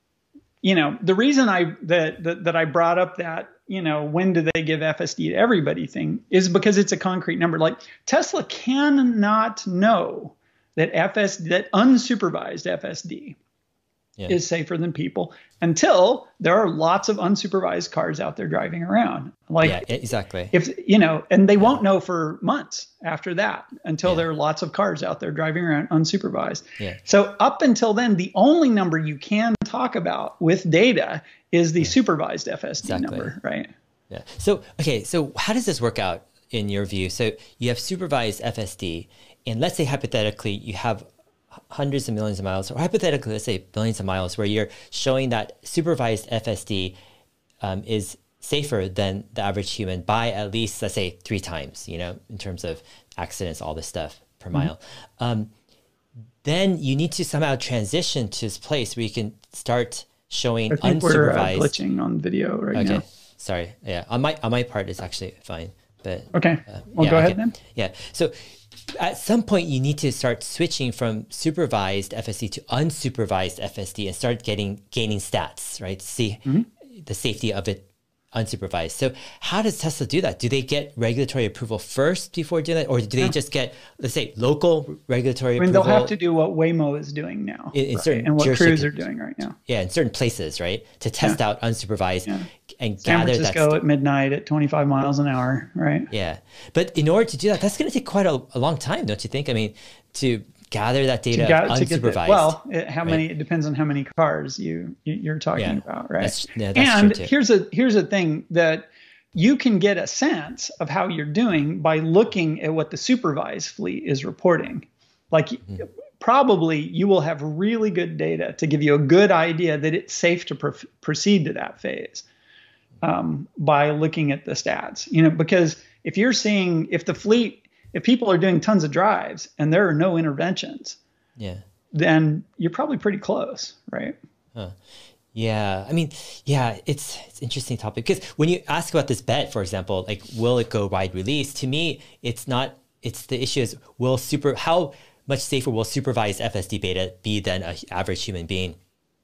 you know, the reason I that, that that I brought up that, you know, when do they give F S D to everybody thing is because it's a concrete number. Like, Tesla cannot know that F S D, that unsupervised F S D yeah. is safer than people until there are lots of unsupervised cars out there driving around. Like, yeah, exactly. If, you know, and they won't know for months after that until yeah. there are lots of cars out there driving around unsupervised. Yeah. So up until then, the only number you can talk about with data is the yeah. supervised F S D exactly. number, right? Yeah. So, okay, so how does this work out in your view? So you have supervised F S D, and let's say hypothetically you have hundreds of millions of miles, or hypothetically, let's say billions of miles, where you're showing that supervised F S D um, is safer than the average human by at least, let's say, three times, you know, in terms of accidents, all this stuff per mm-hmm. mile. Um, then you need to somehow transition to this place where you can start showing I think unsupervised. We're uh, glitching on video right okay. now. Okay, sorry. Yeah, on my on my part, it's actually fine. But okay, uh, well, yeah, go okay. ahead then. Yeah, so at some point you need to start switching from supervised F S D to unsupervised F S D and start getting gaining stats, right? See mm-hmm. the safety of it unsupervised. So how does Tesla do that? Do they get regulatory approval first before doing that? Or do they yeah. just get, let's say, local regulatory I mean, approval? They'll have to do what Waymo is doing now. In, in right? certain and what Cruise are doing right now. Yeah, in certain places, right? To test yeah. out unsupervised yeah. and San gather Francisco that at midnight at twenty-five miles an hour, right? Yeah. But in order to do that, that's going to take quite a, a long time, don't you think? I mean, to gather that data to unsupervised. To get the, well, it, how right? many? It depends on how many cars you, you you're talking yeah. about, right? That's, yeah, that's and true too. here's a here's a thing that you can get a sense of how you're doing by looking at what the supervised fleet is reporting. Like, mm-hmm. probably you will have really good data to give you a good idea that it's safe to pr- proceed to that phase um, by looking at the stats. You know, because if you're seeing if the fleet if people are doing tons of drives and there are no interventions, yeah, then you're probably pretty close, right? Huh. Yeah, I mean, yeah, it's it's an interesting topic because when you ask about this bet, for example, like will it go wide release? To me, it's not. It's the issue is will super how much safer will supervised F S D beta be than an average human being?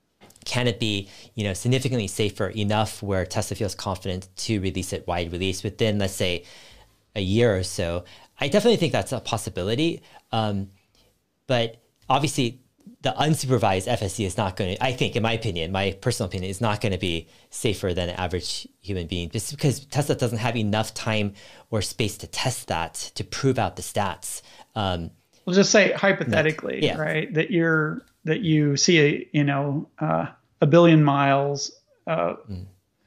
Can it be, you know, significantly safer enough where Tesla feels confident to release it wide release within, let's say, a year or so? I definitely think that's a possibility, um, but obviously the unsupervised F S D is not going to, I think, in my opinion, my personal opinion, is not going to be safer than an average human being, just because Tesla doesn't have enough time or space to test that, to prove out the stats. Um, we'll just say hypothetically, yeah. right, that you're, that you see, a, you know, uh, a billion miles. Uh, mm.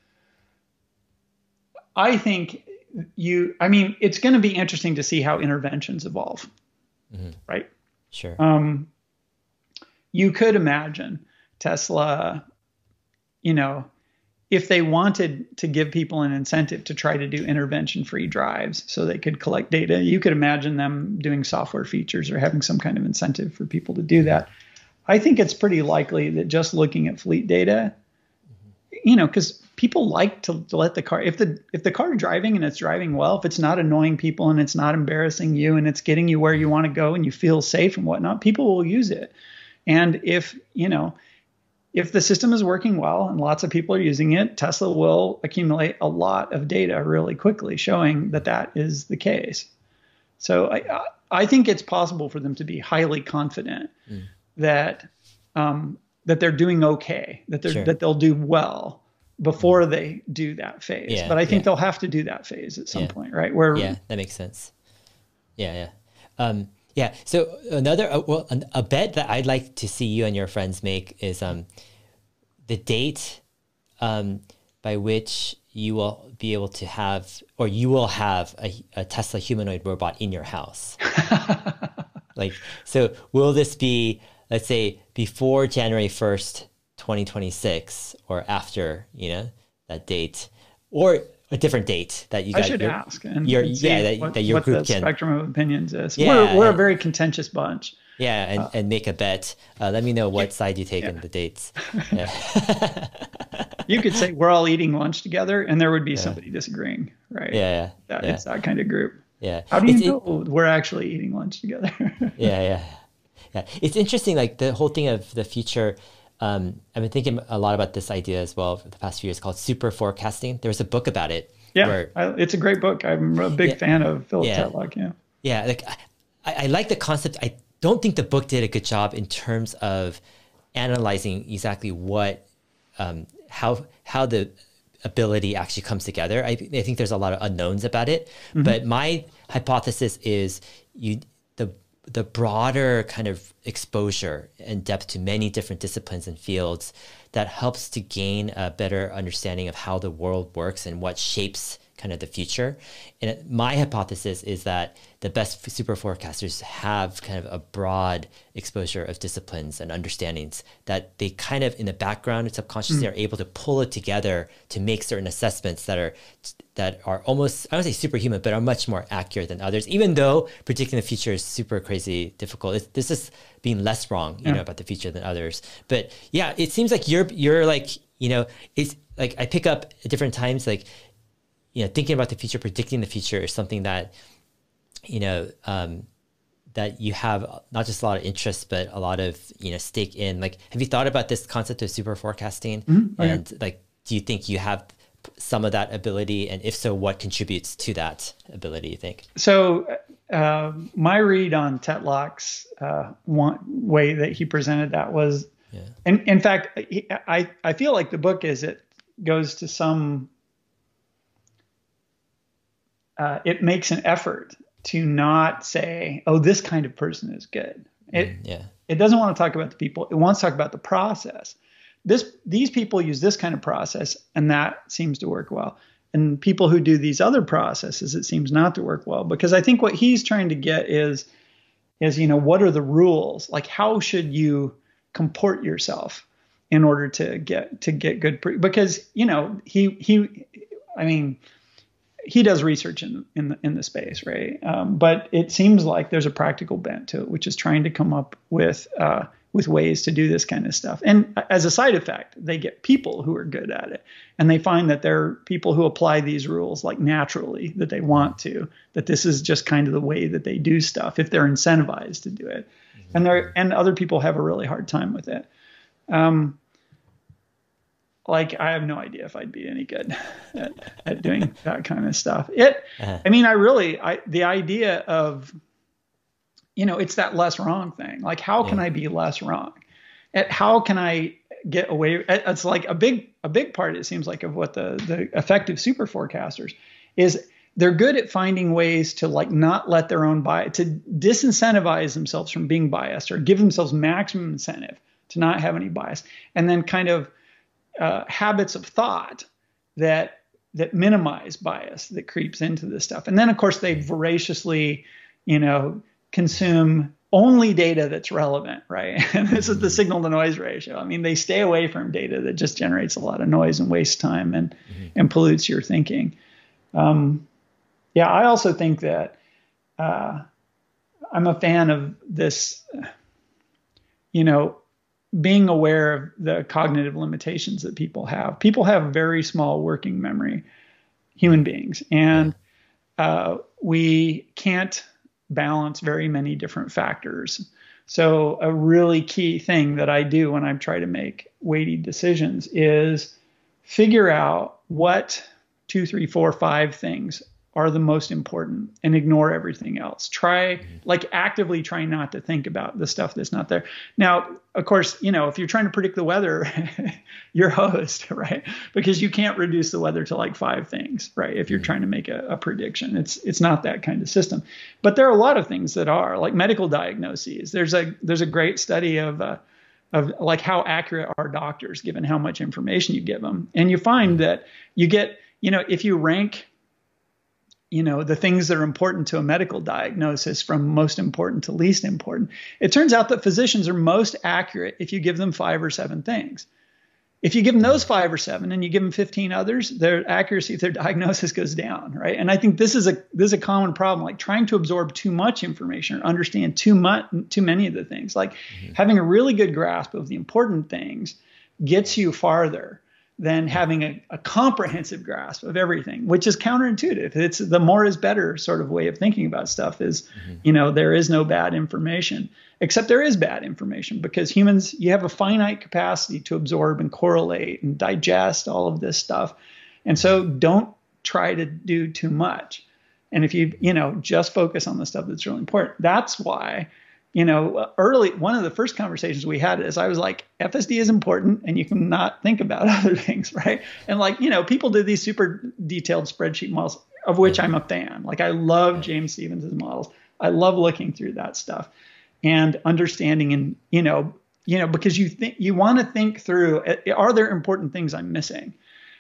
I think you, I mean, it's going to be interesting to see how interventions evolve, mm-hmm. right? Sure. Um, you could imagine Tesla, you know, if they wanted to give people an incentive to try to do intervention-free drives so they could collect data, you could imagine them doing software features or having some kind of incentive for people to do that. I think it's pretty likely that just looking at fleet data, mm-hmm. you know, because people like to, to let the car, if the if the car is driving and it's driving well, if it's not annoying people and it's not embarrassing you and it's getting you where you want to go and you feel safe and whatnot, people will use it. And if, you know, if the system is working well and lots of people are using it, Tesla will accumulate a lot of data really quickly, showing that that is the case. So I, I think it's possible for them to be highly confident mm. that um, that they're doing okay, that they're sure. that they'll do well before mm. they do that phase. Yeah, but I think yeah. they'll have to do that phase at some yeah. point, right? Where yeah, that makes sense. Yeah, yeah. Um, Yeah. So another, uh, well, an, a bet that I'd like to see you and your friends make is um, the date um, by which you will be able to have, or you will have a, a Tesla humanoid robot in your house. Like, so will this be, let's say, before January first, twenty twenty-six, or after, you know, that date, or a different date that you I got, should your, ask and, your, and see yeah, that, what, that your what group the can. spectrum of opinions is. Yeah, we're we're and, a very contentious bunch. Yeah, and, uh, and make a bet. Uh, let me know what side you take yeah. in the dates. Yeah. You could say we're all eating lunch together, and there would be yeah. somebody disagreeing, right? Yeah, yeah. That, yeah. It's that kind of group. Yeah. How do you it's, know it, we're actually eating lunch together? yeah, yeah, yeah. It's interesting, like the whole thing of the future. Um, I've been thinking a lot about this idea as well for the past few years, called super forecasting. There was a book about it. Yeah, where, I, it's a great book. I'm a big yeah, fan of Philip yeah, Tetlock. Yeah, yeah. Like I, I like the concept. I don't think the book did a good job in terms of analyzing exactly what, um, how how the ability actually comes together. I, I think there's a lot of unknowns about it. Mm-hmm. But my hypothesis is you the the broader kind of exposure and depth to many different disciplines and fields that helps to gain a better understanding of how the world works and what shapes kind of the future. And my hypothesis is that the best super forecasters have kind of a broad exposure of disciplines and understandings that they kind of in the background subconsciously mm. are able to pull it together to make certain assessments that are that are almost, I don't say superhuman, but are much more accurate than others, even though predicting the future is super crazy difficult. It's, this is being less wrong, you yeah. know, about the future than others. But yeah, it seems like you're, you're like, you know, it's like I pick up at different times, like, you know, thinking about the future, predicting the future is something that, you know, um, that you have not just a lot of interest, but a lot of, you know, stake in. Like, have you thought about this concept of super forecasting? Mm-hmm. And oh, yeah. like, do you think you have some of that ability? And if so, what contributes to that ability, you think? So uh, my read on Tetlock's uh, one way that he presented that was, yeah. and in fact, he, I, I feel like the book is, it goes to some, uh, it makes an effort to not say, oh, this kind of person is good. It, mm, yeah. it doesn't want to talk about the people. It wants to talk about the process. This, these people use this kind of process, and that seems to work well. And people who do these other processes, it seems not to work well. Because I think what he's trying to get is, is, you know, what are the rules? Like, how should you comport yourself in order to get to get good? Pre- because, you know, he he, I mean, he does research in in the, in the space, right? Um, but it seems like there's a practical bent to it, which is trying to come up with uh, with ways to do this kind of stuff. And as a side effect, they get people who are good at it, and they find that there are people who apply these rules like naturally, that they want to, that this is just kind of the way that they do stuff if they're incentivized to do it, mm-hmm. and there and other people have a really hard time with it. Um, Like, I have no idea if I'd be any good at, at doing that kind of stuff. It, uh-huh. I mean, I really, I, the idea of, you know, it's that less wrong thing. Like, how yeah. can I be less wrong? And how can I get away? It's like a big, a big part, it seems like, of what the, the effective super forecasters is. They're good at finding ways to, like, not let their own bias, to disincentivize themselves from being biased, or give themselves maximum incentive to not have any bias. And then kind of, Uh, habits of thought that that minimize bias that creeps into this stuff. And then, of course, they voraciously, you know, consume only data that's relevant, right? And this is the signal to noise ratio. I mean, they stay away from data that just generates a lot of noise and wastes time and mm-hmm. and pollutes your thinking. Um, yeah, I also think that uh, I'm a fan of this, you know, being aware of the cognitive limitations that people have. People have very small working memory, human beings, and uh, we can't balance very many different factors. So a really key thing that I do when I try to make weighty decisions is figure out what two, three, four, five things are the most important and ignore everything else. Try, mm-hmm. like actively try not to think about the stuff that's not there. Now, of course, you know, if you're trying to predict the weather, you're host, right? Because you can't reduce the weather to like five things, right? If you're mm-hmm. trying to make a, a prediction, it's it's not that kind of system. But there are a lot of things that are, like medical diagnoses. There's a there's a great study of uh, of like how accurate are doctors given how much information you give them, and you find mm-hmm. that you get, you know, if you rank, you know, the things that are important to a medical diagnosis from most important to least important, it turns out that physicians are most accurate if you give them five or seven things. If you give them those five or seven and you give them fifteen others, their accuracy of their diagnosis goes down, right? And I think this is a this is a common problem, like trying to absorb too much information or understand too much, too many of the things. Like mm-hmm. having a really good grasp of the important things gets you farther than having a, a comprehensive grasp of everything, which is counterintuitive. It's the more is better sort of way of thinking about stuff is, mm-hmm. you know, there is no bad information, except there is bad information because humans, you have a finite capacity to absorb and correlate and digest all of this stuff. And so don't try to do too much. And if you, you know, just focus on the stuff that's really important, that's why, you know, early, one of the first conversations we had is I was like, F S D is important and you can not think about other things, right? And like, you know, people do these super detailed spreadsheet models, of which I'm a fan. Like I love James Stephens' models. I love looking through that stuff and understanding and, you know, you know, because you think you want to think through, are there important things I'm missing?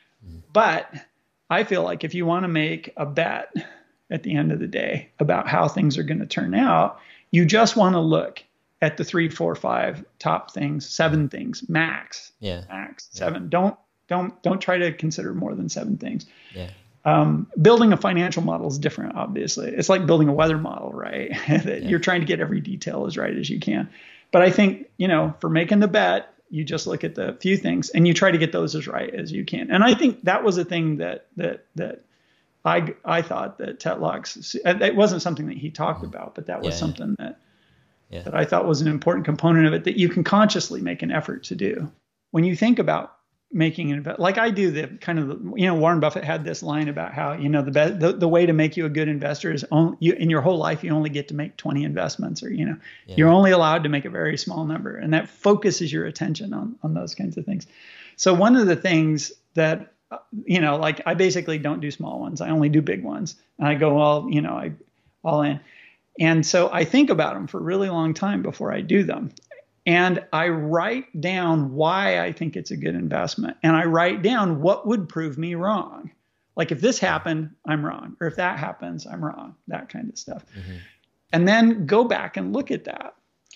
But I feel like if you want to make a bet at the end of the day about how things are going to turn out, you just want to look at the three, four, five top things, seven things, max, yeah, max, yeah. seven. Don't, don't, don't try to consider more than seven things. Yeah. Um, building a financial model is different, obviously. It's like building a weather model, right? that yeah. You're trying to get every detail as right as you can. But I think, you know, for making the bet, you just look at the few things and you try to get those as right as you can. And I think that was a thing that, that, that, I, I thought that Tetlock's, it wasn't something that he talked about, but that was yeah, something that, yeah. that I thought was an important component of it that you can consciously make an effort to do. When you think about making an investment, like I do, the kind of, you know, Warren Buffett had this line about how, you know, the best, the, the way to make you a good investor is only, you, in your whole life, you only get to make twenty investments, or, you know, yeah. you're only allowed to make a very small number, and that focuses your attention on, on those kinds of things. So one of the things that, you know, like I basically don't do small ones. I only do big ones. And I go all, you know, I all in. And so I think about them for a really long time before I do them. And I write down why I think it's a good investment. And I write down what would prove me wrong. Like if this happened, I'm wrong. Or if that happens, I'm wrong. That kind of stuff. Mm-hmm. And then go back and look at that.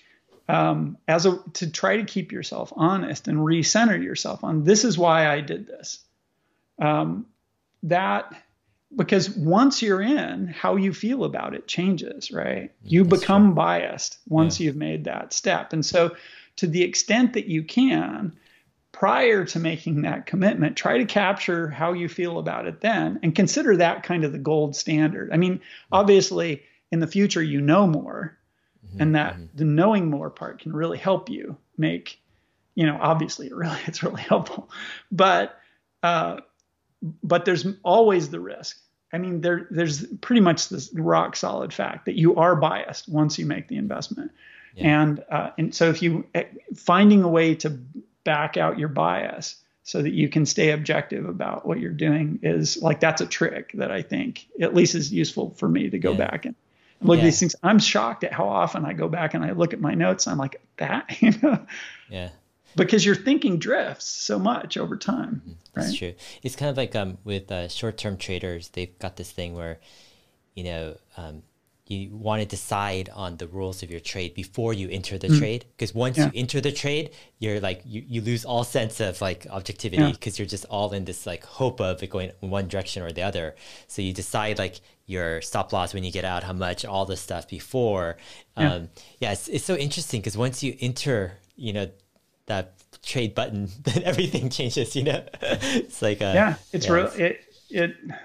Um, as a, to try to keep yourself honest and recenter yourself on, this is why I did this. Um, that, because once you're in, how you feel about it changes, right? You That's become true. biased once yeah. you've made that step. And so to the extent that you can, prior to making that commitment, try to capture how you feel about it then and consider that kind of the gold standard. I mean, obviously in the future, you know more, mm-hmm, and that mm-hmm. the knowing more part can really help you make, you know, obviously it really, it's really helpful, but, uh, But there's always the risk. I mean, there there's pretty much this rock solid fact that you are biased once you make the investment. Yeah. And uh, and so if you finding a way to back out your bias so that you can stay objective about what you're doing is like, that's a trick that I think at least is useful for me to go yeah. back and look yeah. at these things. I'm shocked at how often I go back and I look at my notes. And I'm like, that, you know? Yeah. Because your thinking drifts so much over time. That's right? true. It's kind of like um, with uh, short-term traders, they've got this thing where, you know, um, you want to decide on the rules of your trade before you enter the mm. trade. Because once yeah. you enter the trade, you're like, you, you lose all sense of like objectivity because yeah. you're just all in this like hope of it going in one direction or the other. So you decide like your stop loss when you get out, how much, all this stuff before. Um, yeah. yeah, it's, it's so interesting because once you enter, you know, that trade button, then everything changes, you know. It's like uh, yeah, it's yeah, real. It's, it it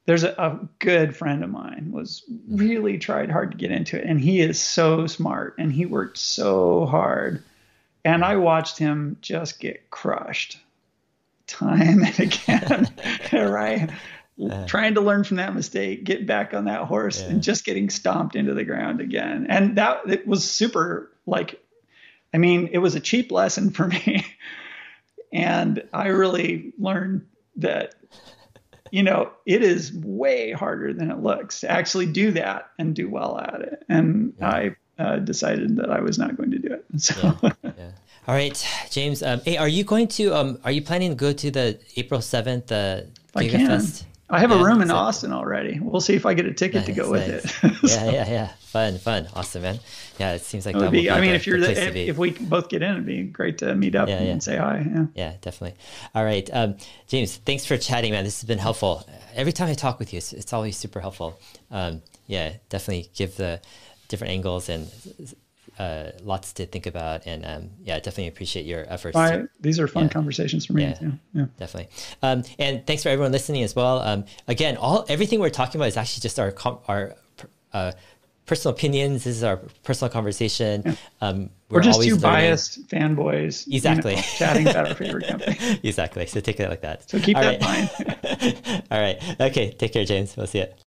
there's a, a good friend of mine was really tried hard to get into it, and he is so smart and he worked so hard, and I watched him just get crushed time and again. Right, uh, trying to learn from that mistake, get back on that horse, yeah. and just getting stomped into the ground again. And that it was super, like, I mean, it was a cheap lesson for me, and I really learned that, you know, it is way harder than it looks to actually do that and do well at it. And yeah. I uh, decided that I was not going to do it. So, yeah. Yeah. All right, James. Um, hey, are you going to? Um, are you planning to go to the April seventh uh, GigaFest? I have yeah, a room in so, Austin already. We'll see if I get a ticket nice, to go with nice. it. So. Yeah, yeah, yeah. Fun, fun, awesome, man. Yeah, it seems like that would be. be I mean, the, if you're the the, if, if we both get in, it'd be great to meet up yeah, and, yeah. and say hi. Yeah. Yeah, definitely. All right, um, James. Thanks for chatting, man. This has been helpful. Every time I talk with you, it's, it's always super helpful. Um, yeah, definitely give the different angles and. Uh, lots to think about, and um, yeah, definitely appreciate your efforts. I, these are fun yeah. conversations for me. Yeah, too. Yeah, definitely. Um, and thanks for everyone listening as well. Um, again, all everything we're talking about is actually just our our uh, personal opinions. This is our personal conversation. Yeah. Um, we're, we're just two learning. biased fanboys, exactly, you know, chatting about our favorite company. Exactly. So take it like that. So keep all that right. in mind. All right. Okay. Take care, James. We'll see you.